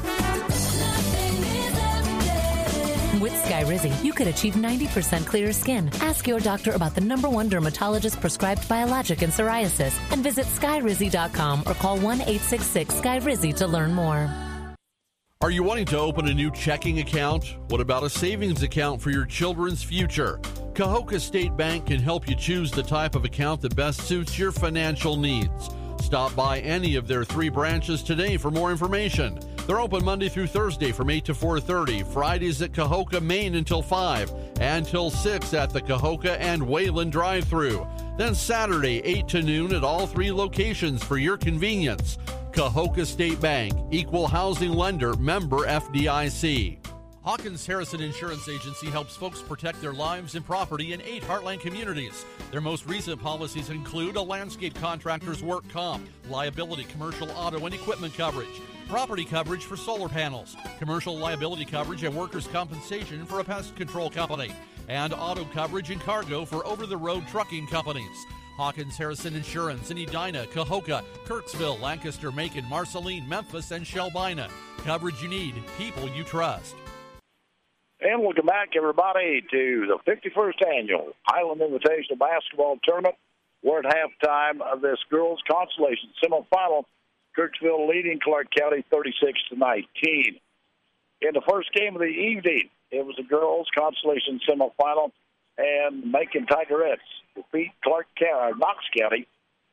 With Skyrizi, you could achieve 90% clearer skin. Ask your doctor about the #1 dermatologist-prescribed biologic in psoriasis and visit Skyrizi.com or call 1-866-SKYRIZI to learn more. Are you wanting to open a new checking account? What about a savings account for your children's future? Cahokia State Bank can help you choose the type of account that best suits your financial needs. Stop by any of their 3 branches today for more information. They're open Monday through Thursday from 8 to 4:30, Fridays at Cahokia, Maine until 5, and till 6 at the Cahokia and Wayland drive-thru. Then Saturday, 8 to noon at all 3 locations for your convenience. Cahokia State Bank, equal housing lender, member FDIC. Hawkins Harrison Insurance Agency helps folks protect their lives and property in 8 Heartland communities. Their most recent policies include a landscape contractor's work comp, liability, commercial auto and equipment coverage, property coverage for solar panels, commercial liability coverage and workers' compensation for a pest control company, and auto coverage and cargo for over-the-road trucking companies. Hawkins Harrison Insurance in Edina, Cahokia, Kirksville, Lancaster, Macon, Marceline, Memphis, and Shelbina. Coverage you need, people you trust. And welcome back, everybody, to the 51st Annual Highland Invitational Basketball Tournament. We're at halftime of this girls' consolation semifinal. Kirksville leading Clark County 36-19. In the first game of the evening, it was a girls' consolation semifinal, and Macon Tigerettes defeat Knox County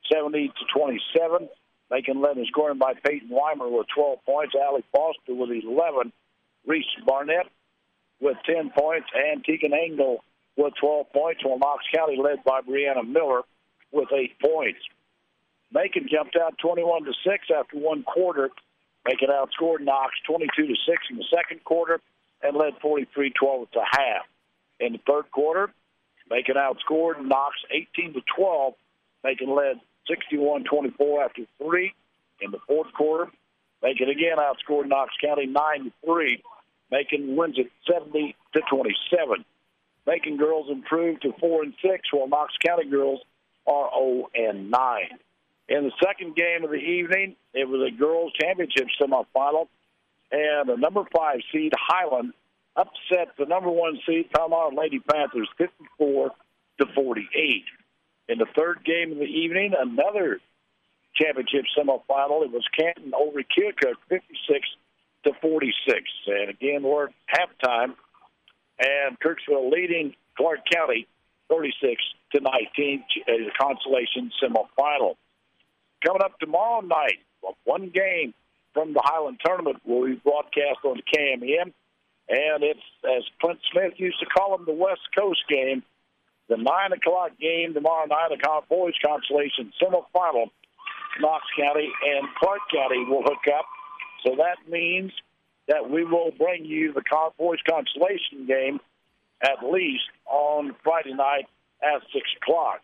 70-27. Macon led in scoring by Peyton Weimer with 12 points, Allie Foster with 11, Reese Barnett with 10 points, and Tegan Engel with 12 points, while Knox County led by Brianna Miller with 8 points. Macon jumped out 21-6 after 1 quarter. Macon outscored Knox 22-6 in the second quarter and led 43-12 at the half. In the third quarter, Macon outscored Knox 18-12. Macon led 61-24 after 3. In the fourth quarter, Macon again outscored Knox County 9-3. Macon wins it 70-27. Macon girls improved to 4-6, while Knox County girls are 0-9. In the second game of the evening, it was a girls' championship semifinal, and the number 5 seed Highland upset the number 1 seed Palmyra Lady Panthers 54-48. In the third game of the evening, another championship semifinal. It was Canton over Keokuk 56-46. And again, we're at halftime, and Kirksville leading Clark County 36-19 as a consolation semifinal. Coming up tomorrow night, one game from the Highland Tournament will be broadcast on the KMEM, and it's, as Clint Smith used to call them, the West Coast game. The 9 o'clock game tomorrow night, the boys consolation semifinal. Knox County and Clark County will hook up. So that means that we will bring you the boys consolation game at least on Friday night at 6 o'clock.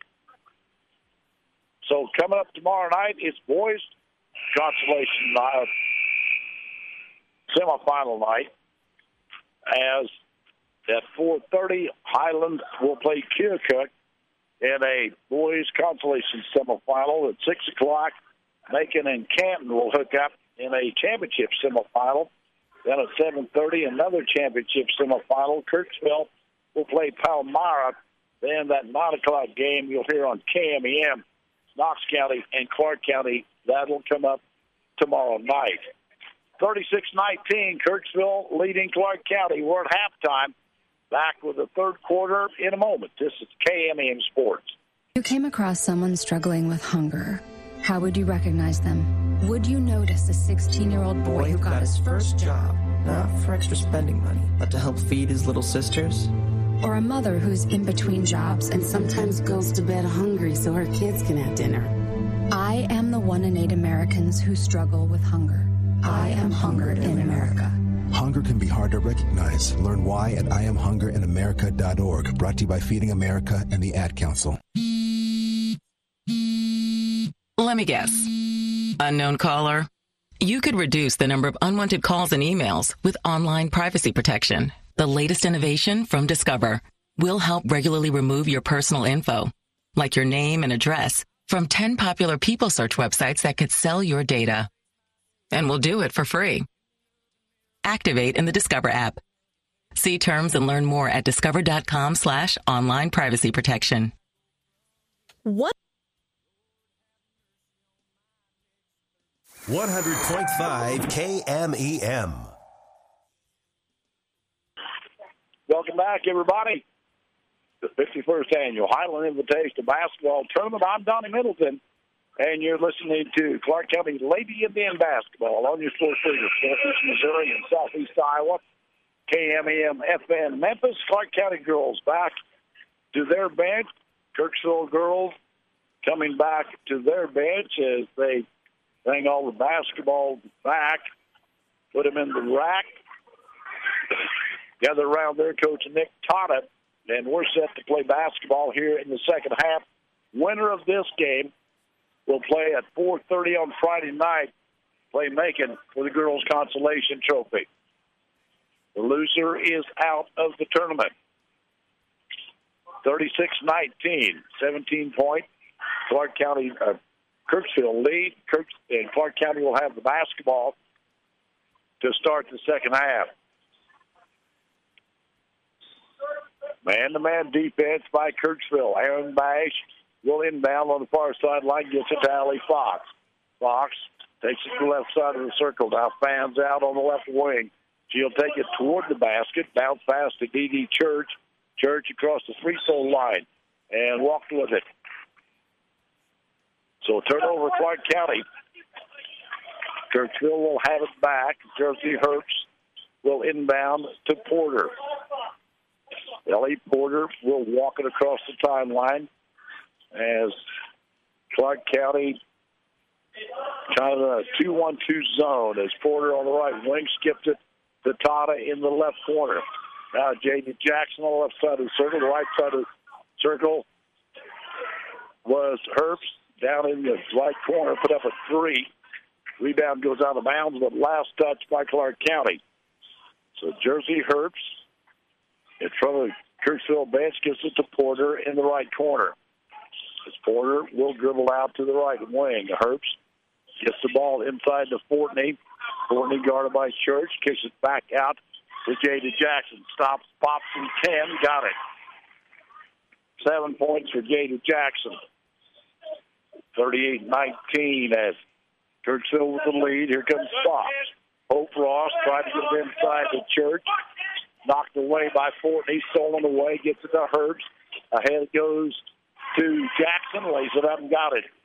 So coming up tomorrow night, it's boys consolation night, semifinal night, as at 4:30, Highland will play Keokuk in a boys consolation semifinal. At 6 o'clock, Macon and Canton will hook up in a championship semifinal. Then at 7:30, another championship semifinal. Kirksville will play Palmyra. Then that 9 o'clock game you'll hear on KMEM, Knox County and Clark County. That'll come up tomorrow night. 36-19, Kirksville leading Clark County. We're at halftime. Back with the third quarter in a moment. This is KMEM Sports. You came across someone struggling with hunger. How would you recognize them? Would you notice a 16-year-old boy who got his first job? Not for extra spending money, but to help feed his little sisters? Or a mother who's in between jobs and sometimes goes to bed hungry so her kids can have dinner? I am the 1 in 8 Americans who struggle with hunger. I am Hungered in America. Hunger can be hard to recognize. Learn why at IamHungeredInAmerica.org. Brought to you by Feeding America and the Ad Council. Let me guess. Unknown caller? You could reduce the number of unwanted calls and emails with online privacy protection. The latest innovation from Discover will help regularly remove your personal info, like your name and address, from 10 popular people search websites that could sell your data. And we'll do it for free. Activate in the Discover app. See terms and learn more at discover.com/online privacy protection. What? 100.5 KMEM. Welcome back, everybody. The 51st Annual Highland Invitational Basketball Tournament. I'm Donnie Middleton, and you're listening to Clark County Lady Indian Basketball on your sports leader, Northeast Missouri and Southeast Iowa. KMEM FM Memphis. Clark County girls back to their bench. Kirksville girls coming back to their bench as they bring all the basketball back, put them in the rack, gather around their coach, Nick Totta, and we're set to play basketball here in the second half. Winner of this game will play at 4:30 on Friday night, play Macon for the girls' consolation trophy. The loser is out of the tournament. 36-19, 17-point. Clark County, Kirksville lead. And Clark County will have the basketball to start the second half. Man-to-man defense by Kirksville. Aaron Bash will inbound on the far sideline, gets it to Allie Fox. Fox takes it to the left side of the circle, now fans out on the left wing. She'll take it toward the basket, bounce pass to D.D. Church. Church across the free throw line and walked with it. So turnover Clark County. Kirksville will have it back. Jersey Herbst will inbound to Porter. Ellie Porter will walk it across the timeline as Clark County kind of a 2-1-2 zone as Porter on the right wing skipped it to Tata in the left corner. Now J.D. Jackson on the left side of the circle. The right side of the circle was Herbst down in the right corner, put up a three. Rebound goes out of bounds, but last touch by Clark County. So Jersey Herbst in front of the Kirksville bench gets it to Porter in the right corner. As Porter will dribble out to the right wing. Herbst gets the ball inside to Fortney. Fortney guarded by Church, kicks it back out to J.D. Jackson. Stops, pops, and 10. Got it. 7 points for J.D. Jackson. 38-19 as Kirksville with the lead. Here comes Fox. Hope Ross tried to get it inside the Church. Knocked away by Fortney. Stolen away. Gets it to Herbst. Ahead it goes to Jackson. Lays it up and got it.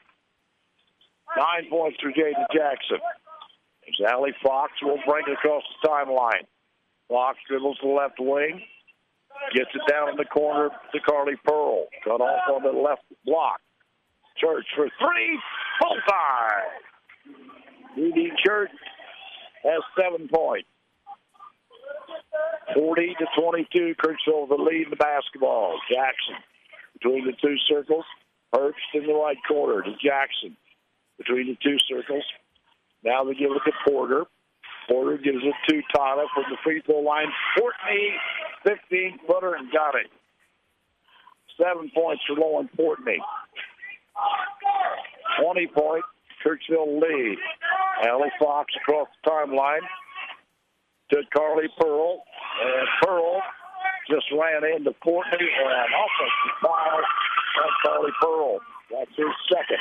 9 points for J.D. Jackson. As Allie Fox will bring it across the timeline. Fox dribbles to the left wing. Gets it down in the corner to Carly Pearl. Cut off on the left block. Church for three. Full time. D.D. Church has 7 points. 40-22. Kirksville the lead in the basketball. Jackson between the two circles. Herbst in the right corner to Jackson between the two circles. Now they give it to Porter. Porter gives it to Tata from the free throw line. Fortney, 15-footer, and got it. 7 points for Lauren Fortney. 20-point Kirksville lead. Allie Fox across the timeline to Carly Pearl. And Pearl just ran into Fortney and offensive foul on Carly Pearl. That's her second.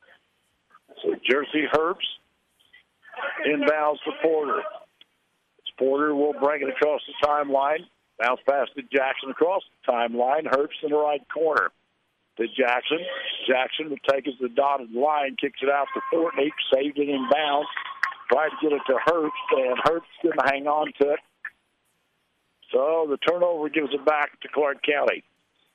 So Jersey Herbst inbounds to Porter. Porter will bring it across the timeline. Bounce pass to Jackson across the timeline. Herbst in the right corner to Jackson. Jackson will take it to the dotted line, kicks it out to Fortney, saved it in bounds. Tried to get it to Herbst, and Herbst didn't hang on to it. So the turnover gives it back to Clark County.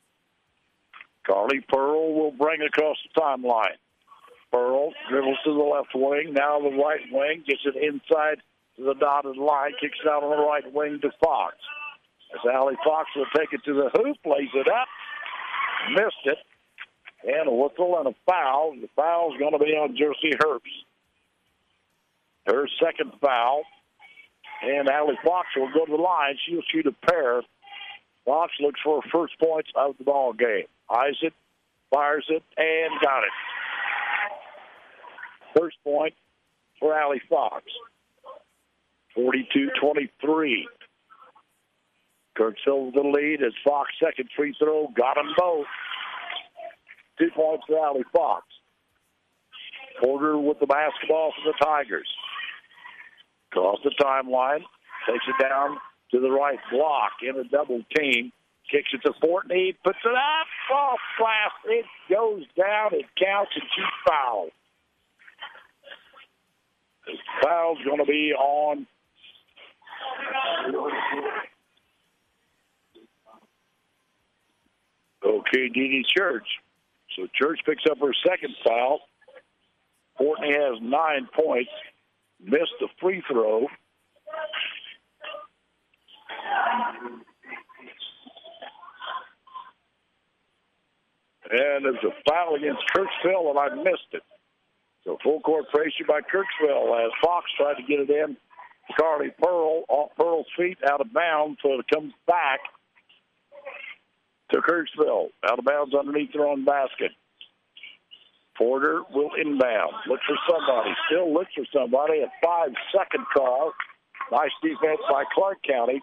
Carly Pearl will bring it across the timeline. Pearl dribbles to the left wing, now the right wing, gets it inside to the dotted line, kicks it out on the right wing to Fox. As Allie Fox will take it to the hoop, lays it up, missed it, and a whistle and a foul. The foul is going to be on Jersey Herbst. Her second foul, and Allie Fox will go to the line. She'll shoot a pair. Fox looks for her first points of the ball game. Eyes it, fires it, and got it. First point for Allie Fox. 42-23. Kirksville with the lead as Fox second free throw. Got them both. 2 points for Allie Fox. Porter with the basketball for the Tigers. Across the timeline. Takes it down to the right block in a double team. Kicks it to Fortney. Puts it up. Off glass. It goes down. It counts and she's fouled. The foul's going to be on Dee Church. So Church picks up her second foul. Fortney has 9 points. Missed the free throw. And there's a foul against Kirksville, and I missed it. So full court pressure by Kirksville as Fox tried to get it in. Carly Pearl off Pearl's feet, out of bounds, so it comes back to Kirksville. Out of bounds underneath their own basket. Porter will inbound. Look for somebody. Still looks for somebody. A 5-second call. Nice defense by Clark County.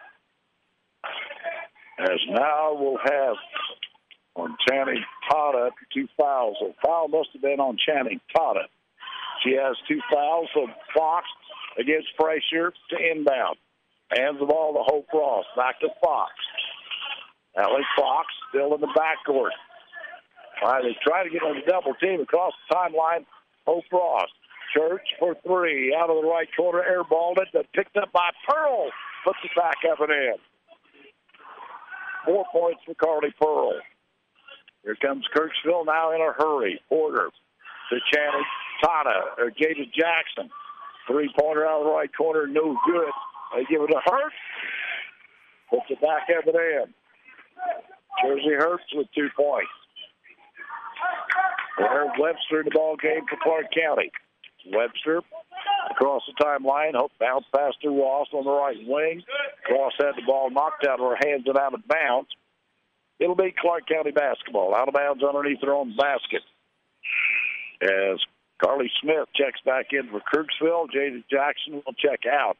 As now we'll have on Channing Tata 2 fouls. So foul must have been on Channing Tata. She has 2 fouls. So Fox against Frazier to inbound. Hands the ball to Hope Ross. Back to Fox. Allie Fox still in the backcourt. All right, they try to get on the double team across the timeline. Hope Ross. Church for 3. Out of the right corner, airballed it, but picked up by Pearl. Puts it back up and in. 4 points for Carly Pearl. Here comes Kirksville now in a hurry. Porter to Channing Tata, or Jada Jackson. 3-pointer out of the right corner, no good. They give it to Hurst. Puts it back up and in. Jersey Hurst with 2 points. There's Webster in the ball game for Clark County. Webster across the timeline. Hope bounce pass to Ross on the right wing. Ross had the ball knocked out of her hands and out of bounds. It'll be Clark County basketball. Out of bounds underneath their own basket. As Carly Smith checks back in for Kirksville, Jada Jackson will check out.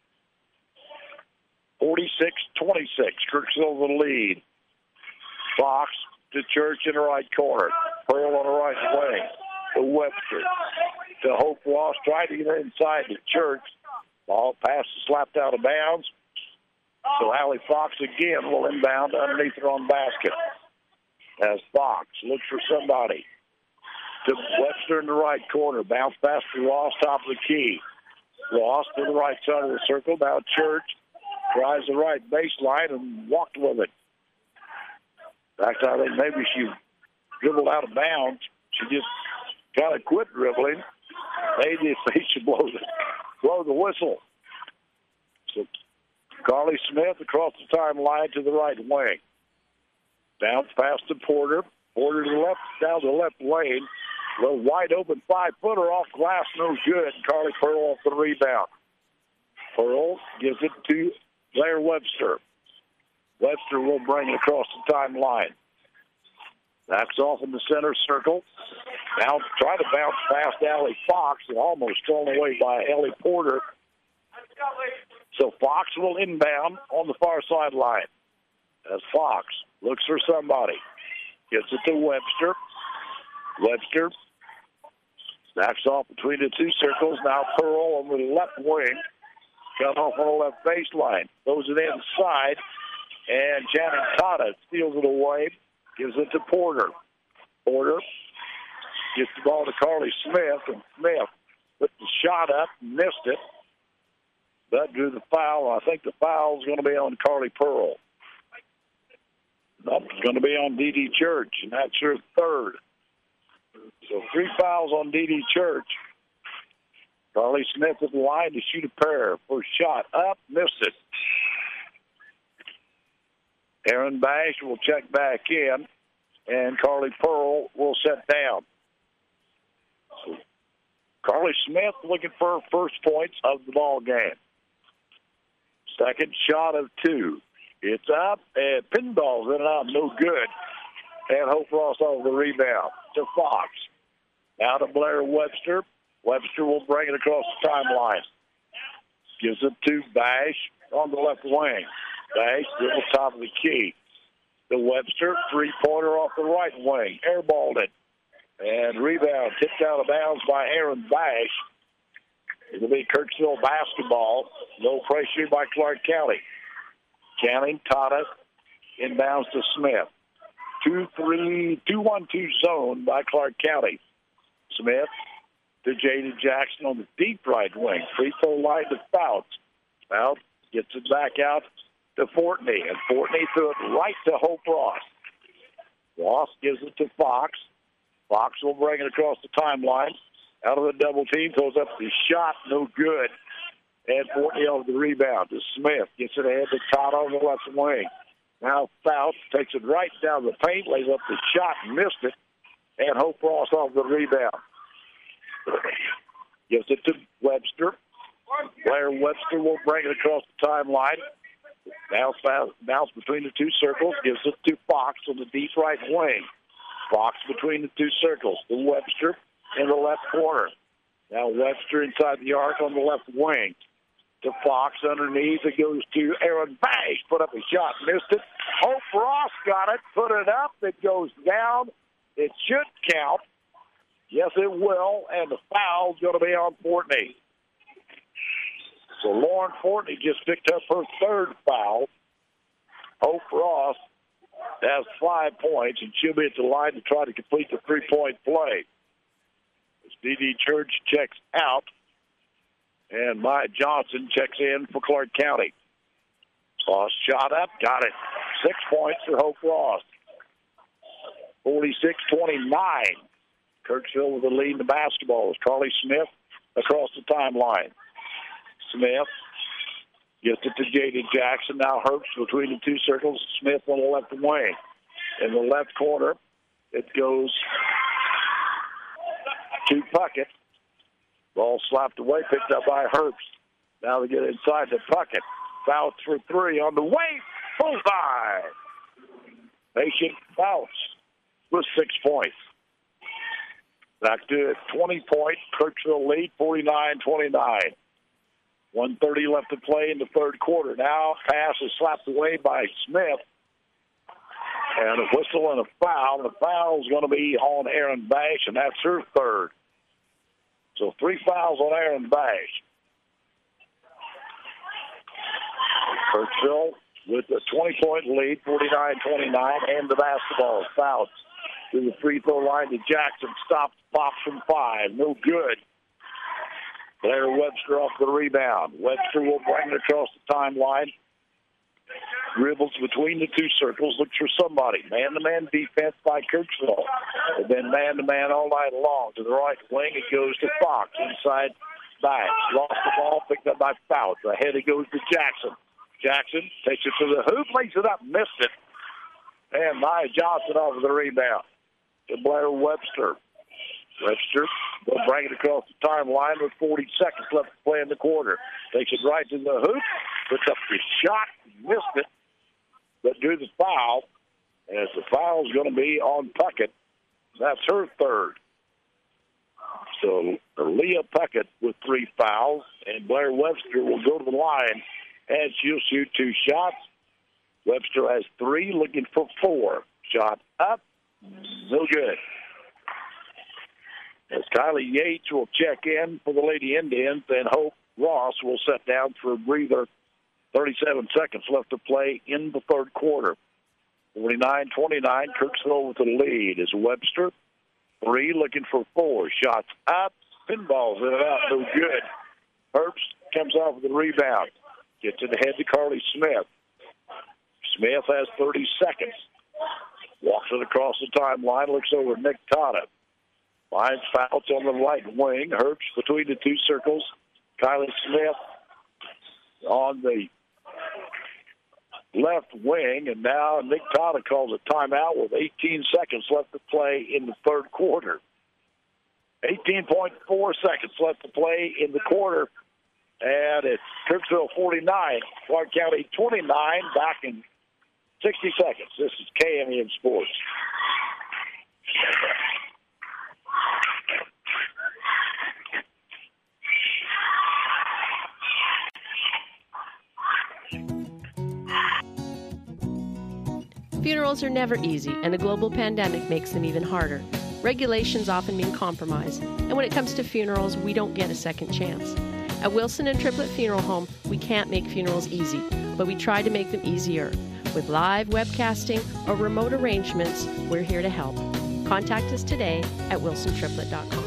46-26. Kirksville the lead. Fox to Church in the right corner. Pearl on the right wing. To Webster. To Hope Ross. Tried to get inside to Church. Ball pass is slapped out of bounds. So Allie Fox again will inbound underneath her own basket. As Fox looks for somebody. To Webster in the right corner. Bounce pass to Ross, top of the key. Ross to the right side of the circle. Now Church drives the right baseline and walked with it. In fact, I think maybe she dribbled out of bounds. She just kind of quit dribbling. Maybe they should blow the whistle. So Carly Smith across the timeline to the right wing. Bounce pass to Porter. Porter to the left, down the left lane. A little wide open 5-footer off glass, no good. Carly Pearl off the rebound. Pearl gives it to Blair Webster. Webster will bring it across the timeline. Backs off in the center circle. Now try to bounce past Allie Fox and almost thrown away by Ellie Porter. So Fox will inbound on the far sideline. As Fox looks for somebody. Gets it to Webster. Webster backs off between the 2 circles. Now Pearl on the left wing. cut off on the left baseline. Throws it inside, and Channing Tata steals it away, gives it to Porter. Porter gets the ball to Carly Smith, and Smith put the shot up, missed it, but drew the foul. I think the foul is going to be on Carly Pearl. Nope, it's going to be on D.D. Church, and that's her third. So 3 fouls on D.D. Church. Carly Smith at the line to shoot a pair. First shot up, missed it. Aaron Bash will check back in, and Carly Pearl will set down. So Carly Smith looking for her first points of the ball game. Second shot of 2. It's up, and pinballs in and out, no good. And Hope Ross off the rebound to Fox. Now to Blair Webster. Webster will bring it across the timeline. Gives it to Bash on the left wing. Bash to the top of the key. To Webster, 3-pointer off the right wing. Airballed it. And rebound tipped out of bounds by Aaron Bash. It'll be Kirksville basketball. No pressure by Clark County. Channing Tata inbounds to Smith. 2-1-2 zone by Clark County. Smith to Jaden Jackson on the deep right wing. Free throw line to Fouts. Fouts gets it back out to Fortney, and Fortney threw it right to Hope Ross. Ross gives it to Fox. Fox will bring it across the timeline. Out of the double team, throws up the shot, no good. And Fortney off the rebound to Smith. Gets it ahead to Todd on the left wing. Now Fouts takes it right down the paint, lays up the shot, missed it. And Hope Ross off the rebound. Gives it to Webster. Blair Webster will bring it across the timeline. Bounce between the 2 circles. Gives it to Fox on the deep right wing. Fox between the 2 circles. To Webster in the left corner. Now Webster inside the arc on the left wing. To Fox underneath. It goes to Aaron Bash. Put up a shot. Missed it. Hope Ross got it. Put it up. It goes down. It should count. Yes, it will. And the foul's going to be on Fortney. So Lauren Fortney just picked up her third foul. Hope Ross has 5 points, and she'll be at the line to try to complete the 3-point play. As D.D. Church checks out, and Maya Johnson checks in for Clark County. Ross shot up, got it. 6 points for Hope Ross. 46-29. Kirksville with the lead in the basketball. It's Carly Smith across the timeline. Smith gets it to Jaden Jackson. Now Herbst between the 2 circles. Smith on the left wing. In the left corner, it goes to Puckett. Ball slapped away, picked up by Herbst. Now they get inside to Puckett. Fouts for 3 on the way. Bullseye. Patient Fouts with 6 points. Back to a 20-point Kirksville lead, 49-29. 1:30 left to play in the third quarter. Now pass is slapped away by Smith. And a whistle and a foul. The foul is going to be on Aaron Bash, and that's her third. So 3 fouls on Aaron Bash. Kirksville with a 20-point lead, 49-29, and the basketball. Fouls to the free throw line to Jackson. Stops, pops from 5. No good. Blair Webster off the rebound. Webster will bring it across the timeline. Dribbles between the 2 circles. Looks for somebody. Man-to-man defense by Kirksville. They've been man-to-man all night long. To the right wing, it goes to Fox. Inside back. Lost the ball, picked up by Fouts. Ahead it goes to Jackson. Jackson takes it to the hoop, lays it up, missed it. And Maya Johnson off of the rebound. To Blair Webster. Webster will bring it across the timeline with 40 seconds left to play in the quarter. Takes it right to the hoop, puts up the shot, missed it, but drew the foul. As the foul is going to be on Puckett. That's her third. So Leah Puckett with 3 fouls, and Blair Webster will go to the line, and she'll shoot 2 shots. Webster has 3, looking for 4. Shot up, no good. As Kylie Yates will check in for the Lady Indians, and Hope Ross will set down for a breather. 37 seconds left to play in the third quarter. 49-29, Kirksville with the lead. Is Webster. 3, looking for 4. Shots up. Pinballs in and out. No good. Herbst comes off with the rebound. Gets it ahead to Carly Smith. Smith has 30 seconds. Walks it across the timeline. Looks over at Nick Tata. Finds Fouts on the right wing. Herbst between the two circles. Kylie Smith on the left wing, and now Nick Tata calls a timeout with 18 seconds left to play in the third quarter. 18.4 seconds left to play in the quarter, and it's Kirksville 49, Clark County 29, back in 60 seconds. This is KMEM Sports. Funerals are never easy, and a global pandemic makes them even harder. Regulations often mean compromise, and when it comes to funerals, we don't get a second chance. At Wilson and Triplett Funeral Home, we can't make funerals easy, but we try to make them easier. With live webcasting or remote arrangements, we're here to help. Contact us today at wilsontriplet.com.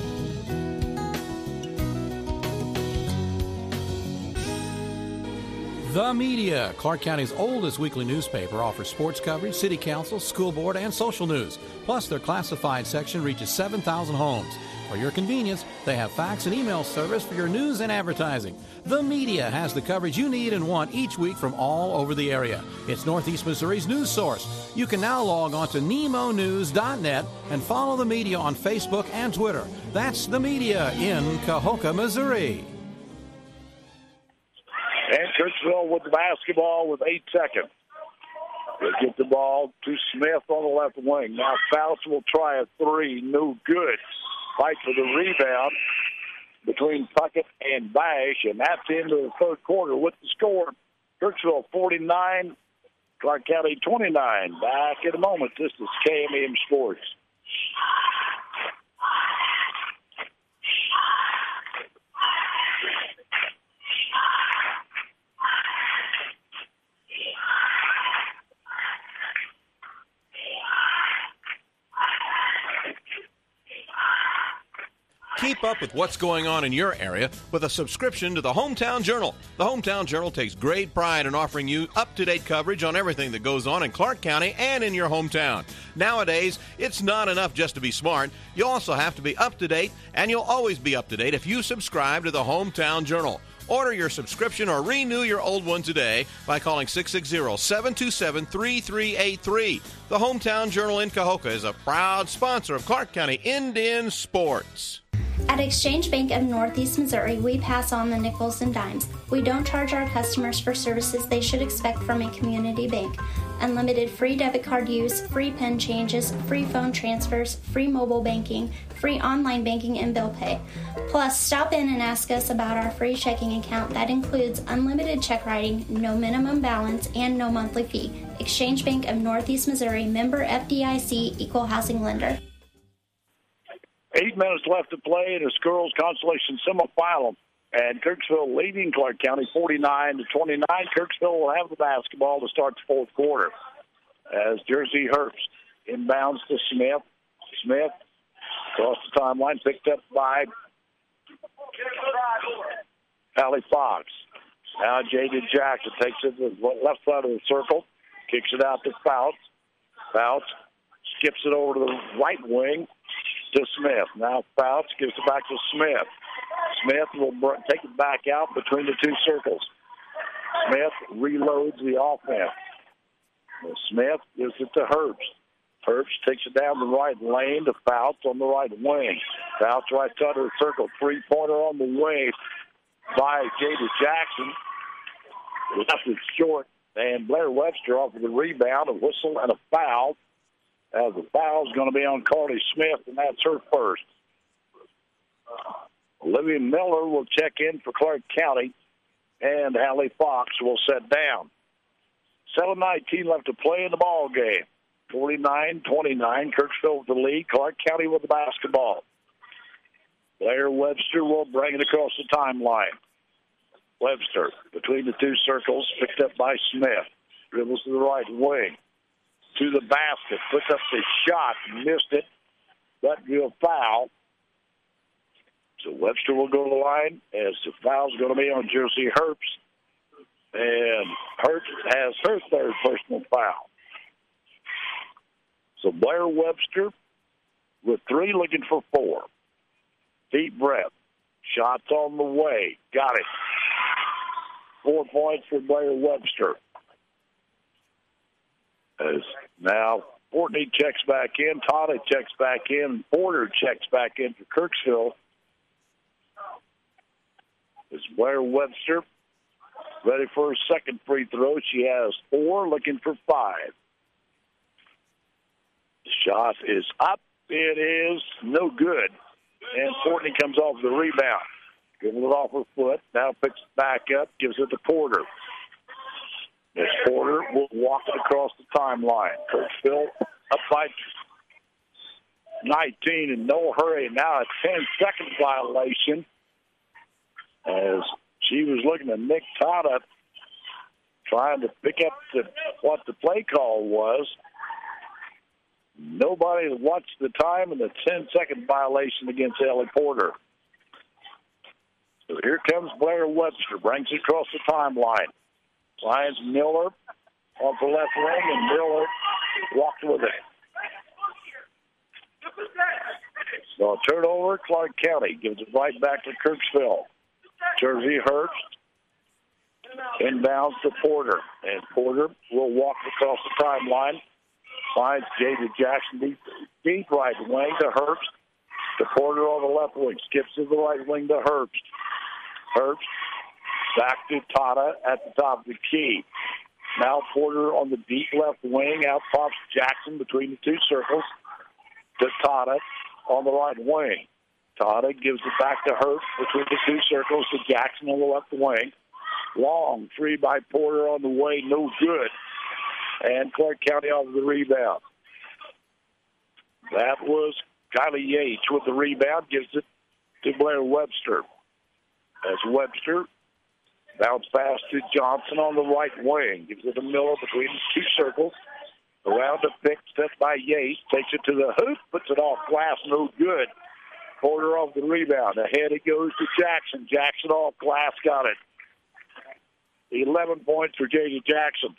The Media, Clark County's oldest weekly newspaper, offers sports coverage, city council, school board, and social news. Plus, their classified section reaches 7,000 homes. For your convenience, they have fax and email service for your news and advertising. The Media has the coverage you need and want each week from all over the area. It's Northeast Missouri's news source. You can now log on to nemonews.net and follow The Media on Facebook and Twitter. That's The Media in Cahokia, Missouri. And Kirksville with the basketball with 8 seconds. They get the ball to Smith on the left wing. Now Fouts will try a 3. No good. Fight for the rebound between Puckett and Bash, and that's into the third quarter with the score. Kirksville 49, Clark County 29. Back in a moment. This is KMEM Sports. Keep up with what's going on in your area with a subscription to the Hometown Journal. The Hometown Journal takes great pride in offering you up-to-date coverage on everything that goes on in Clark County and in your hometown. Nowadays, it's not enough just to be smart. You also have to be up-to-date, and you'll always be up-to-date if you subscribe to the Hometown Journal. Order your subscription or renew your old one today by calling 660-727-3383. The Hometown Journal in Cahokia is a proud sponsor of Clark County Indian Sports. At Exchange Bank of Northeast Missouri, we pass on the nickels and dimes. We don't charge our customers for services they should expect from a community bank. Unlimited free debit card use, free PIN changes, free phone transfers, free mobile banking, free online banking and bill pay. Plus, stop in and ask us about our free checking account that includes unlimited check writing, no minimum balance, and no monthly fee. Exchange Bank of Northeast Missouri, member FDIC, equal housing lender. 8 minutes left to play in a girls' consolation semifinal. And Kirksville leading Clark County 49-29. Kirksville will have the basketball to start the fourth quarter. As Jersey Herbst inbounds to Smith. Smith across the timeline, picked up by Allie Fox. Now Jaded Jackson takes it to the left side of the circle, kicks it out to Fouts. Fouts skips it over to the right wing to Smith. Now Fouts gives it back to Smith. Smith will take it back out between the two circles. Smith reloads the offense. Smith gives it to Herbst. Herbst takes it down the right lane to Fouts on the right wing. Fouts right side of the circle. Three-pointer on the way by Jada Jackson. Left it short. And Blair Webster off of the rebound, a whistle and a foul. The foul's going to be on Carly Smith, and that's her first. Olivia Miller will check in for Clark County, and Hallie Fox will set down. 7:19 left to play in the ball game. 49-29, Kirksville with the lead. Clark County with the basketball. Blair Webster will bring it across the timeline. Webster between the two circles, picked up by Smith. Dribbles to the right wing. To the basket. Puts up the shot. Missed it. But drew a foul. So Webster will go to the line as the foul's going to be on Josie Herbst. And Herbst has her third personal foul. So Blair Webster with 3, looking for 4. Deep breath. Shots on the way. Got it. 4 points for Blair Webster. As now Fortney checks back in, Tata checks back in, Porter checks back in for Kirksville. As Blair Webster ready for her second free throw. She has 4, looking for 5. The shot is up. It is no good. And Fortney comes off the rebound. Giving it off her foot. Now picks it back up, gives it to Porter. As Porter will walk it across the timeline. Kirksville up by 19 in no hurry. Now a 10-second violation as she was looking at Nick Tata trying to pick up what the play call was. Nobody watched the time and the 10-second violation against Ellie Porter. So here comes Blair Webster. Brings it across the timeline. Finds Miller off the left wing, and Miller walked with it. So a turnover, Clark County gives it right back to Kirksville. Jersey Herbst inbounds to Porter, and Porter will walk across the timeline. Finds Jada Jackson deep right wing to Herbst. To Porter on the left wing. Skips to the right wing to Herbst. Herbst back to Tata at the top of the key. Now Porter on the deep left wing. Out pops Jackson between the two circles to Tata on the right wing. Tata gives it back to Herbst between the two circles to Jackson on the left wing. Long three by Porter on the way, no good. And Clark County off the rebound. That was Kylie Yates with the rebound, gives it to Blair Webster. As Webster bounce pass to Johnson on the right wing, gives it to Miller between the two circles. Around the pick, set by Yates, takes it to the hoop, puts it off glass, no good. Porter off the rebound. Ahead it goes to Jackson. Jackson off glass, got it. 11 points for J.D. Jackson.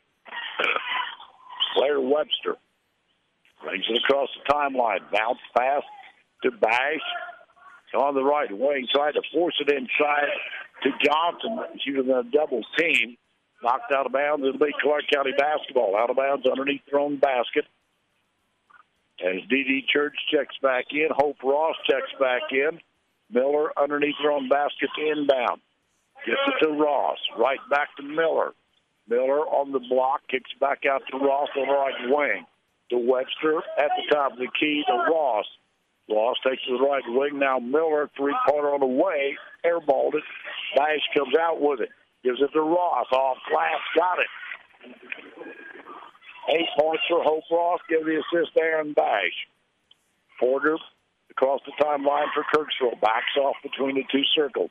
Blair Webster brings it across the timeline. Bounce pass to Bash on the right wing. Tried to force it inside to Johnson. She was in a double team. Knocked out of bounds. It'll be Clark County basketball. Out of bounds underneath their own basket. As D.D. Church checks back in. Hope Ross checks back in. Miller underneath their own basket inbound. Gets it to Ross. Right back to Miller. Miller on the block. Kicks back out to Ross on the right wing. To Webster at the top of the key to Ross. Ross takes the right wing. Now Miller, three-pointer on the way. Airballed it. Bash comes out with it. Gives it to Ross. Off glass. Got it. 8 points for Hope Ross. Give the assist to Aaron Bash. Porter across the timeline for Kirksville. Backs off between the two circles.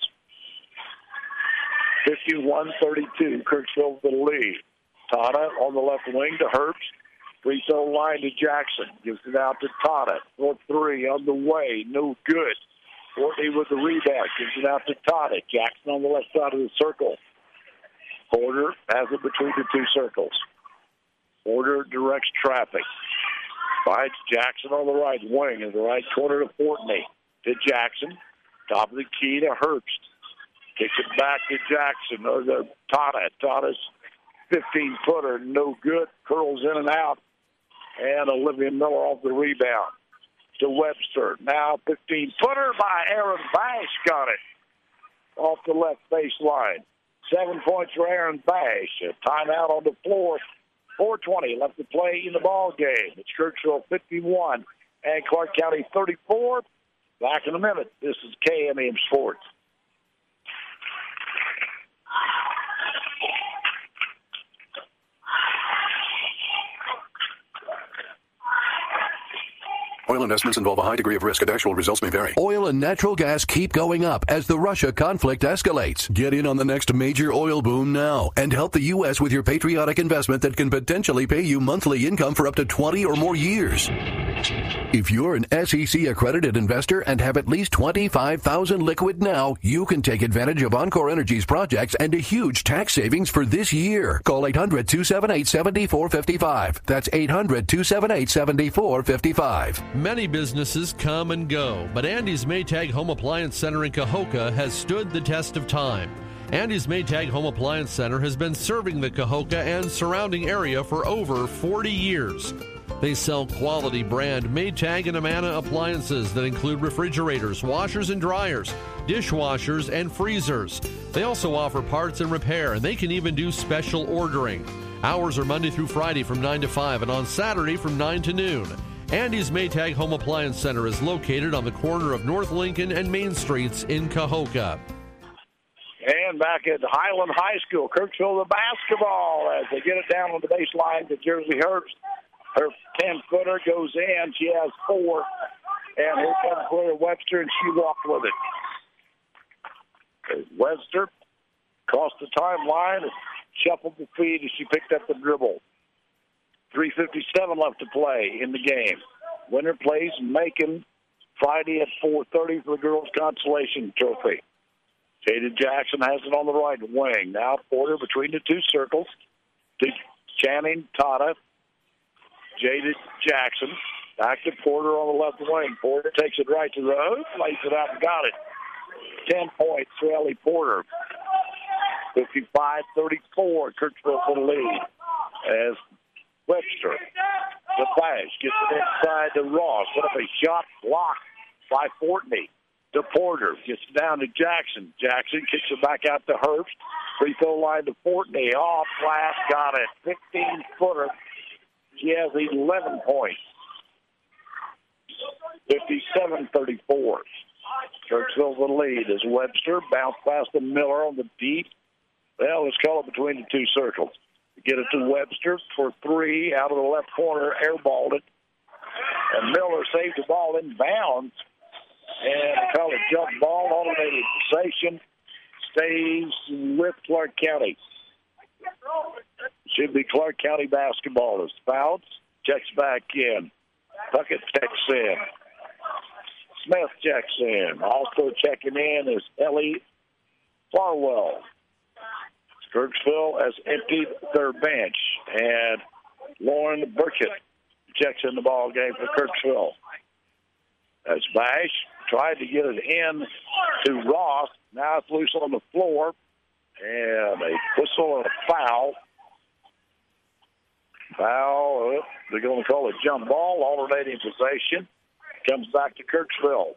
51-32. Kirksville with the lead. Tata on the left wing to Herbst. Free throw line to Jackson. Gives it out to Tata. 4-3 on the way. No good. Fortney with the rebound. Gives it out to Tata. Jackson on the left side of the circle. Porter has it between the two circles. Porter directs traffic. Finds Jackson on the right wing in the right corner to Fortney. To Jackson. Top of the key to Herbst. Kicks it back to Jackson. Or the Tata. Tata's 15-footer. No good. Curls in and out. And Olivia Miller off the rebound. To Webster. Now 15-footer by Aaron Bash. Got it. Off the left baseline. 7 points for Aaron Bash. A timeout on the floor. 4:20 left to play in the ball game. It's Kirksville 51 and Clark County 34. Back in a minute. This is KMEM Sports. Oil investments involve a high degree of risk and actual results may vary. Oil and natural gas keep going up as the Russia conflict escalates. Get in on the next major oil boom now and help the U.S. with your patriotic investment that can potentially pay you monthly income for up to 20 or more years. If you're an SEC-accredited investor and have at least $25,000 liquid now, you can take advantage of Encore Energy's projects and a huge tax savings for this year. Call 800-278-7455. That's 800-278-7455. Many businesses come and go, but Andy's Maytag Home Appliance Center in Cahokia has stood the test of time. Andy's Maytag Home Appliance Center has been serving the Cahokia and surrounding area for over 40 years. They sell quality brand Maytag and Amana appliances that include refrigerators, washers and dryers, dishwashers, and freezers. They also offer parts and repair, and they can even do special ordering. Hours are Monday through Friday from 9 to 5 and on Saturday from 9 to noon. Andy's Maytag Home Appliance Center is located on the corner of North Lincoln and Main Streets in Cahokia. And back at Highland High School, Kirksville the basketball as they get it down on the baseline to Jersey Herbst. Her 10-footer goes in. She has 4. And here comes Claire Webster, and she walked with it. Webster crossed the timeline and shuffled the feet as she picked up the dribble. 3:57 left to play in the game. Winner plays Macon Friday at 4:30 for the girls' consolation trophy. Jada Jackson has it on the right wing. Now Porter between the two circles to Channing Tata. Jada Jackson back to Porter on the left wing. Porter takes it right to the hoop, lays it out and got it. 10 points for Ellie Porter. 55-34, Kirksville for the lead. As Webster, the bash, gets it inside to Ross. What a shot blocked by Fortney. To Porter, gets it down to Jackson. Jackson kicks it back out to Herbst. Free throw line to Fortney. Off glass, got it. 15-footer. She has 11 points. 57-34. Kirksville the lead as Webster bounced past the Miller on the deep. Well, let's call it between the two circles. Get it to Webster for 3 out of the left corner, airballed it. And Miller saved the ball in bounds. And they call it jump ball. Alternating possession stays with Clark County. Should be Clark County basketball as Fouts checks back in. Puckett checks in. Smith checks in. Also checking in is Ellie Farwell. Kirksville has emptied their bench. And Lauren Burkett checks in the ball game for Kirksville. As Bash tried to get it in to Ross. Now it's loose on the floor. And a whistle and a foul. Foul. They're going to call it jump ball. Alternating possession. Comes back to Kirksville.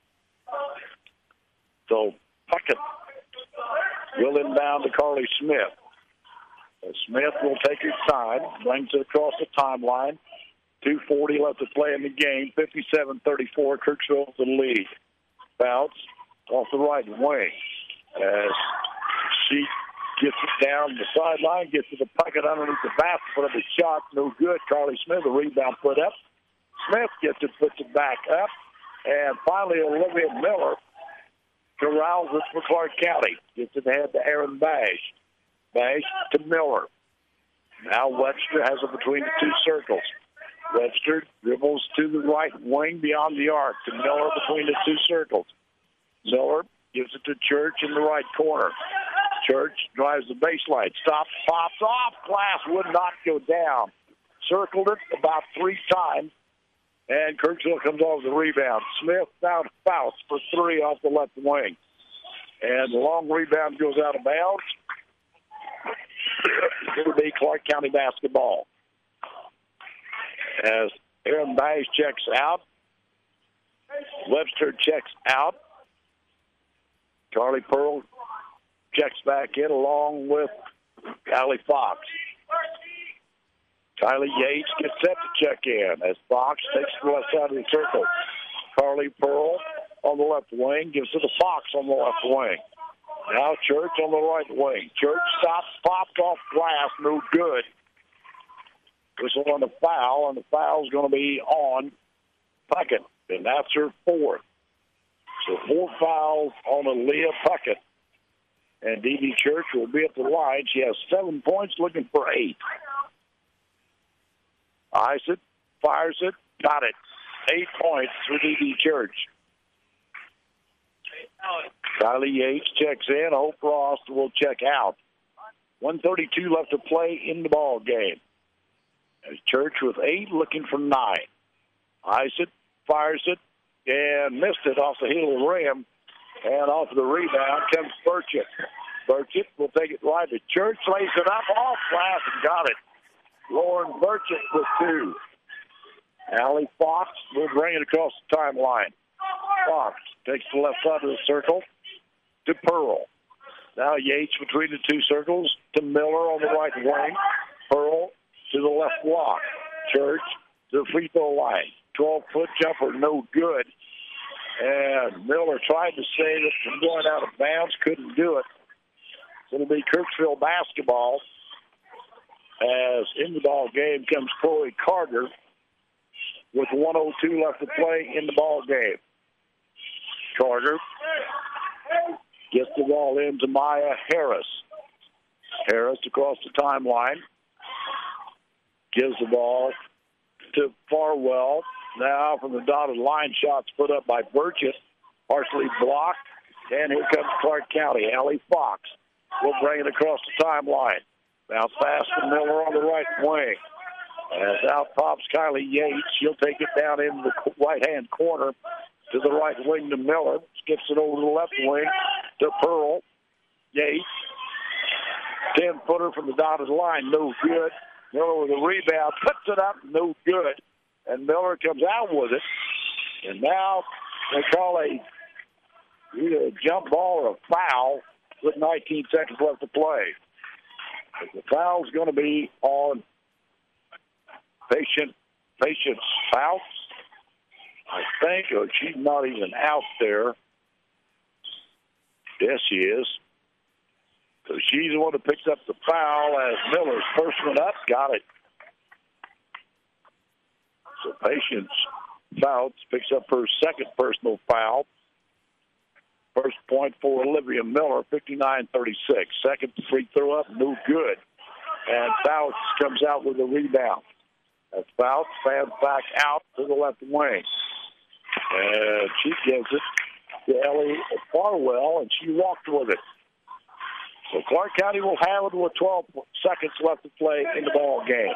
So Puckett will inbound to Carly Smith. Smith will take his time. Brings it across the timeline. 2:40 left to play in the game. 57-34. Kirksville the lead. Bounce off the right wing. As she gets it down the sideline, gets to the pocket underneath the basket, but the shot no good. Carly Smith, the rebound put up. Smith gets it, puts it back up. And finally, Olivia Miller corrals it for Clark County. Gets it ahead to Aaron Bash. Bash to Miller. Now Webster has it between the two circles. Webster dribbles to the right wing beyond the arc to Miller between the two circles. Miller gives it to Church in the right corner. Church drives the baseline. Stops, pops off. Glass would not go down. Circled it about 3 times. And Kirksville comes off the rebound. Smith found Faust for 3 off the left wing. And the long rebound goes out of bounds. It would be Clark County basketball. As Aaron Bash checks out. Webster checks out. Carly Pearl checks back in along with Kylie Fox. Kylie Yates gets set to check in as Fox takes the left side of the circle. Carly Pearl on the left wing gives it to Fox on the left wing. Now Church on the right wing. Church stops, popped off glass, no good. Whistle on the foul, and the foul's going to be on Puckett, and that's her fourth. So 4 fouls on Aaliyah Puckett. And Dee Church will be at the line. She has 7 points, looking for 8. Eyes it, fires it, got it. 8 points for Dee Church. Kylie Yates checks in. Hope Frost will check out. 1:32 left to play in the ball game. As Church with 8, looking for 9. Eyes it, fires it, and missed it off the heel of the rim. And off of the rebound comes Burchett. Burchett will take it right to Church, lays it up off glass and got it. Lauren Burchett with 2. Allie Fox will bring it across the timeline. Fox takes the left side of the circle to Pearl. Now Yates between the 2 circles to Miller on the right wing. Pearl to the left block. Church to the free throw line. 12-foot jumper, no good. And Miller tried to save it from going out of bounds, couldn't do it. So it'll be Kirksville basketball. As in the ball game comes Chloe Carter with 1:02 left to play in the ball game. Carter gets the ball into Maya Harris. Harris across the timeline. Gives the ball to Farwell. Now from the dotted line, shots put up by Burchett. Partially blocked. And here comes Clark County. Allie Fox will bring it across the timeline. Bounce pass to Miller on the right wing. As out pops Kylie Yates. She'll take it down in the right-hand corner to the right wing to Miller. Skips it over to the left wing to Pearl. Yates. 10-footer from the dotted line. No good. Miller with a rebound. Puts it up. No good. And Miller comes out with it. And now they call either a jump ball or a foul with 19 seconds left to play. The foul's going to be on Patience Fouts, I think, or she's not even out there. Yes, she is. So she's the one who picks up the foul as Miller's first one up. Got it. So Patience Fouts picks up her second personal foul. First point for Olivia Miller, 59-36. Second free throw up, no good. And Fouts comes out with a rebound. As Fouts fans back out to the left wing. And she gives it to Ellie Farwell, and she walked with it. So Clark County will have it with 12 seconds left to play in the ball game.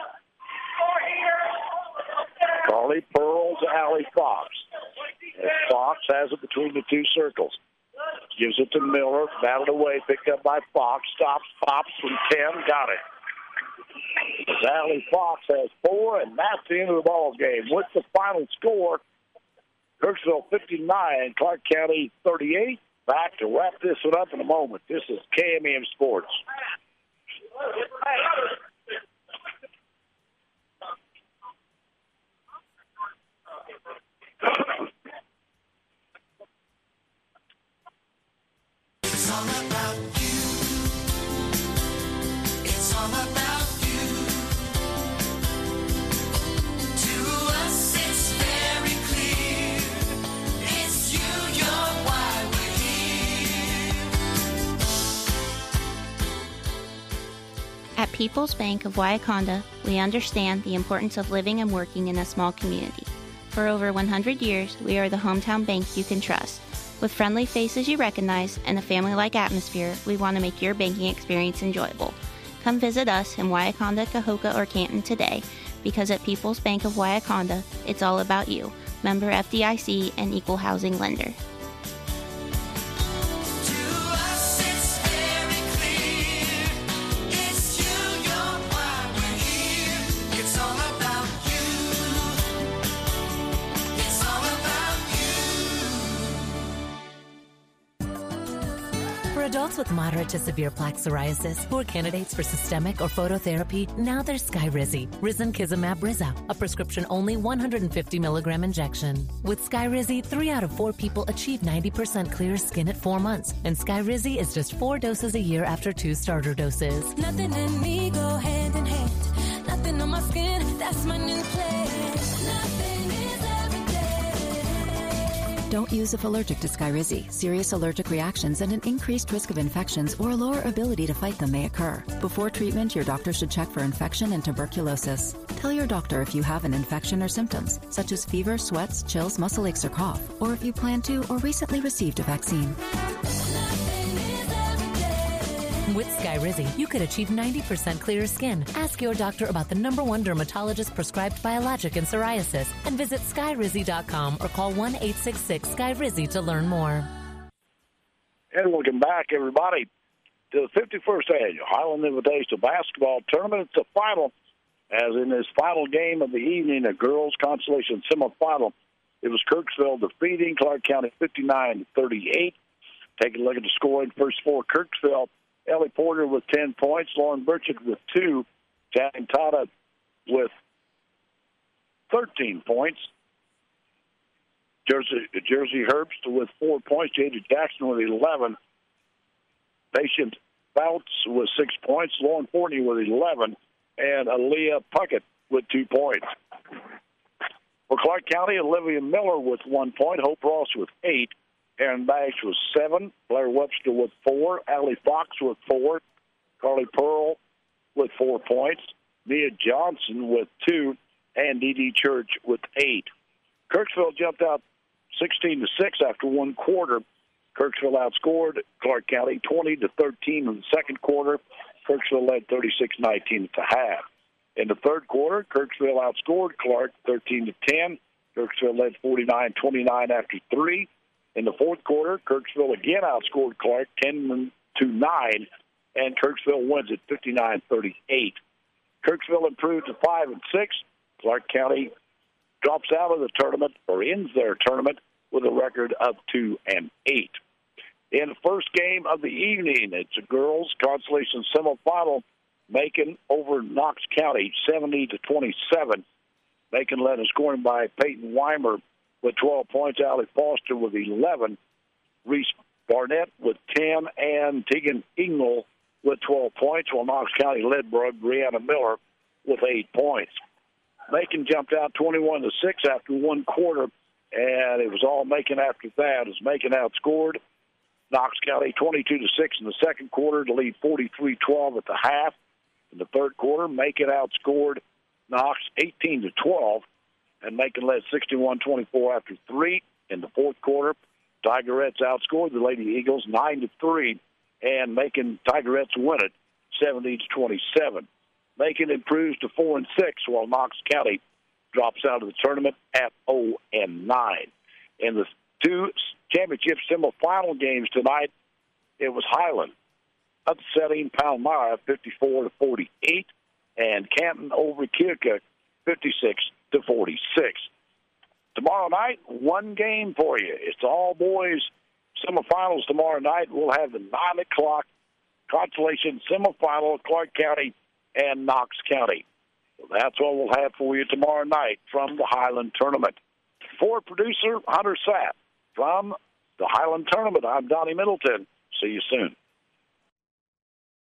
Carly Pearl to Allie Fox. And Fox has it between the 2 circles. Gives it to Miller, battled away, picked up by Fox, stops, pops from 10, got it. Allie Fox has 4, and that's the end of the ball game. With the final score, Kirksville 59, Clark County 38. Back to wrap this one up in a moment. This is KMEM Sports. It's all about you. It's all about you. To us, it's very clear. It's you, you're why we're here. At People's Bank of Waiakonda, we understand the importance of living and working in a small community. For over 100 years, we are the hometown bank you can trust. With friendly faces you recognize and a family-like atmosphere, we want to make your banking experience enjoyable. Come visit us in Waiakonda, Cahokia, or Canton today, because at People's Bank of Waiakonda, it's all about you. Member FDIC and equal housing lender. For adults with moderate to severe plaque psoriasis who are candidates for systemic or phototherapy, now there's Skyrizi, Risankizumab Rizza, a prescription-only 150 milligram injection. With Skyrizi, 3 out of 4 people achieve 90% clear skin at 4 months, and Skyrizi is just 4 doses a year after 2 starter doses. Nothing in me go hand in hand. Nothing on my skin, that's my new plan. Nothing is every day. Don't use if allergic to Skyrizi. Serious allergic reactions and an increased risk of infections or a lower ability to fight them may occur. Before treatment, your doctor should check for infection and tuberculosis. Tell your doctor if you have an infection or symptoms, such as fever, sweats, chills, muscle aches, or cough, or if you plan to or recently received a vaccine. With Skyrizi, you could achieve 90% clearer skin. Ask your doctor about the #1 dermatologist prescribed biologic in psoriasis and visit skyrizi.com or call 1-866-SKYRIZI to learn more. And welcome back, everybody, to the 51st Annual Highland Invitational Basketball Tournament. It's the final, as in this final game of the evening, a girls' consolation semifinal. It was Kirksville defeating Clark County 59-38. Taking a look at the scoring, first four, Kirksville. Ellie Porter with 10 points, Lauren Burchett with 2, Channing Tata with 13 points, Jersey Herbst with 4 points, Jada Jackson with 11, Patient Bouts with 6 points, Lauren Fortney with 11, and Aaliyah Puckett with 2 points. For Clark County, Olivia Miller with 1 point, Hope Ross with 8, Aaron Bash with 7, Blair Webster with 4, Allie Fox with 4, Carly Pearl with 4 points, Mia Johnson with 2, and Dee Church with 8. Kirksville jumped out 16-6 after one quarter. Kirksville outscored Clark County 20-13 in the second quarter. Kirksville led 36-19 at the half. In the third quarter, Kirksville outscored Clark 13-10. Kirksville led 49-29 after 3. In the fourth quarter, Kirksville again outscored Clark 10-9, and Kirksville wins at 59-38. Kirksville improved to 5-6. Clark County drops out of the tournament, or ends their tournament, with a record of 2-8. In the first game of the evening, it's a girls' consolation semifinal. Macon over Knox County, 70-27. Macon led in scoring by Peyton Weimer with 12 points, Allie Foster with 11, Reese Barnett with 10, and Tegan Engel with 12 points, while Knox County led Brianna Miller with 8 points. Macon jumped out 21-6 after one quarter, and it was all Macon after that, as Macon outscored Knox County 22-6 in the second quarter to lead 43-12 at the half. In the third quarter, Macon outscored Knox 18-12. And Macon led 61-24 after 3. In the fourth quarter, Tigerettes outscored the Lady Eagles 9-3, and Macon Tigerettes win it 70-27. Macon improves to 4-6, while Knox County drops out of the tournament at 0-9. In the two championship semifinal games tonight, it was Highland upsetting Palmyra 54-48, and Canton over Keokuk 56-46. Tomorrow night, one game for you. It's all boys semifinals tomorrow night. We'll have the 9 o'clock consolation semifinal of Clark County and Knox County. So that's what we'll have for you tomorrow night from the Highland Tournament. For producer Hunter Sapp from the Highland Tournament, I'm Donnie Middleton. See you soon.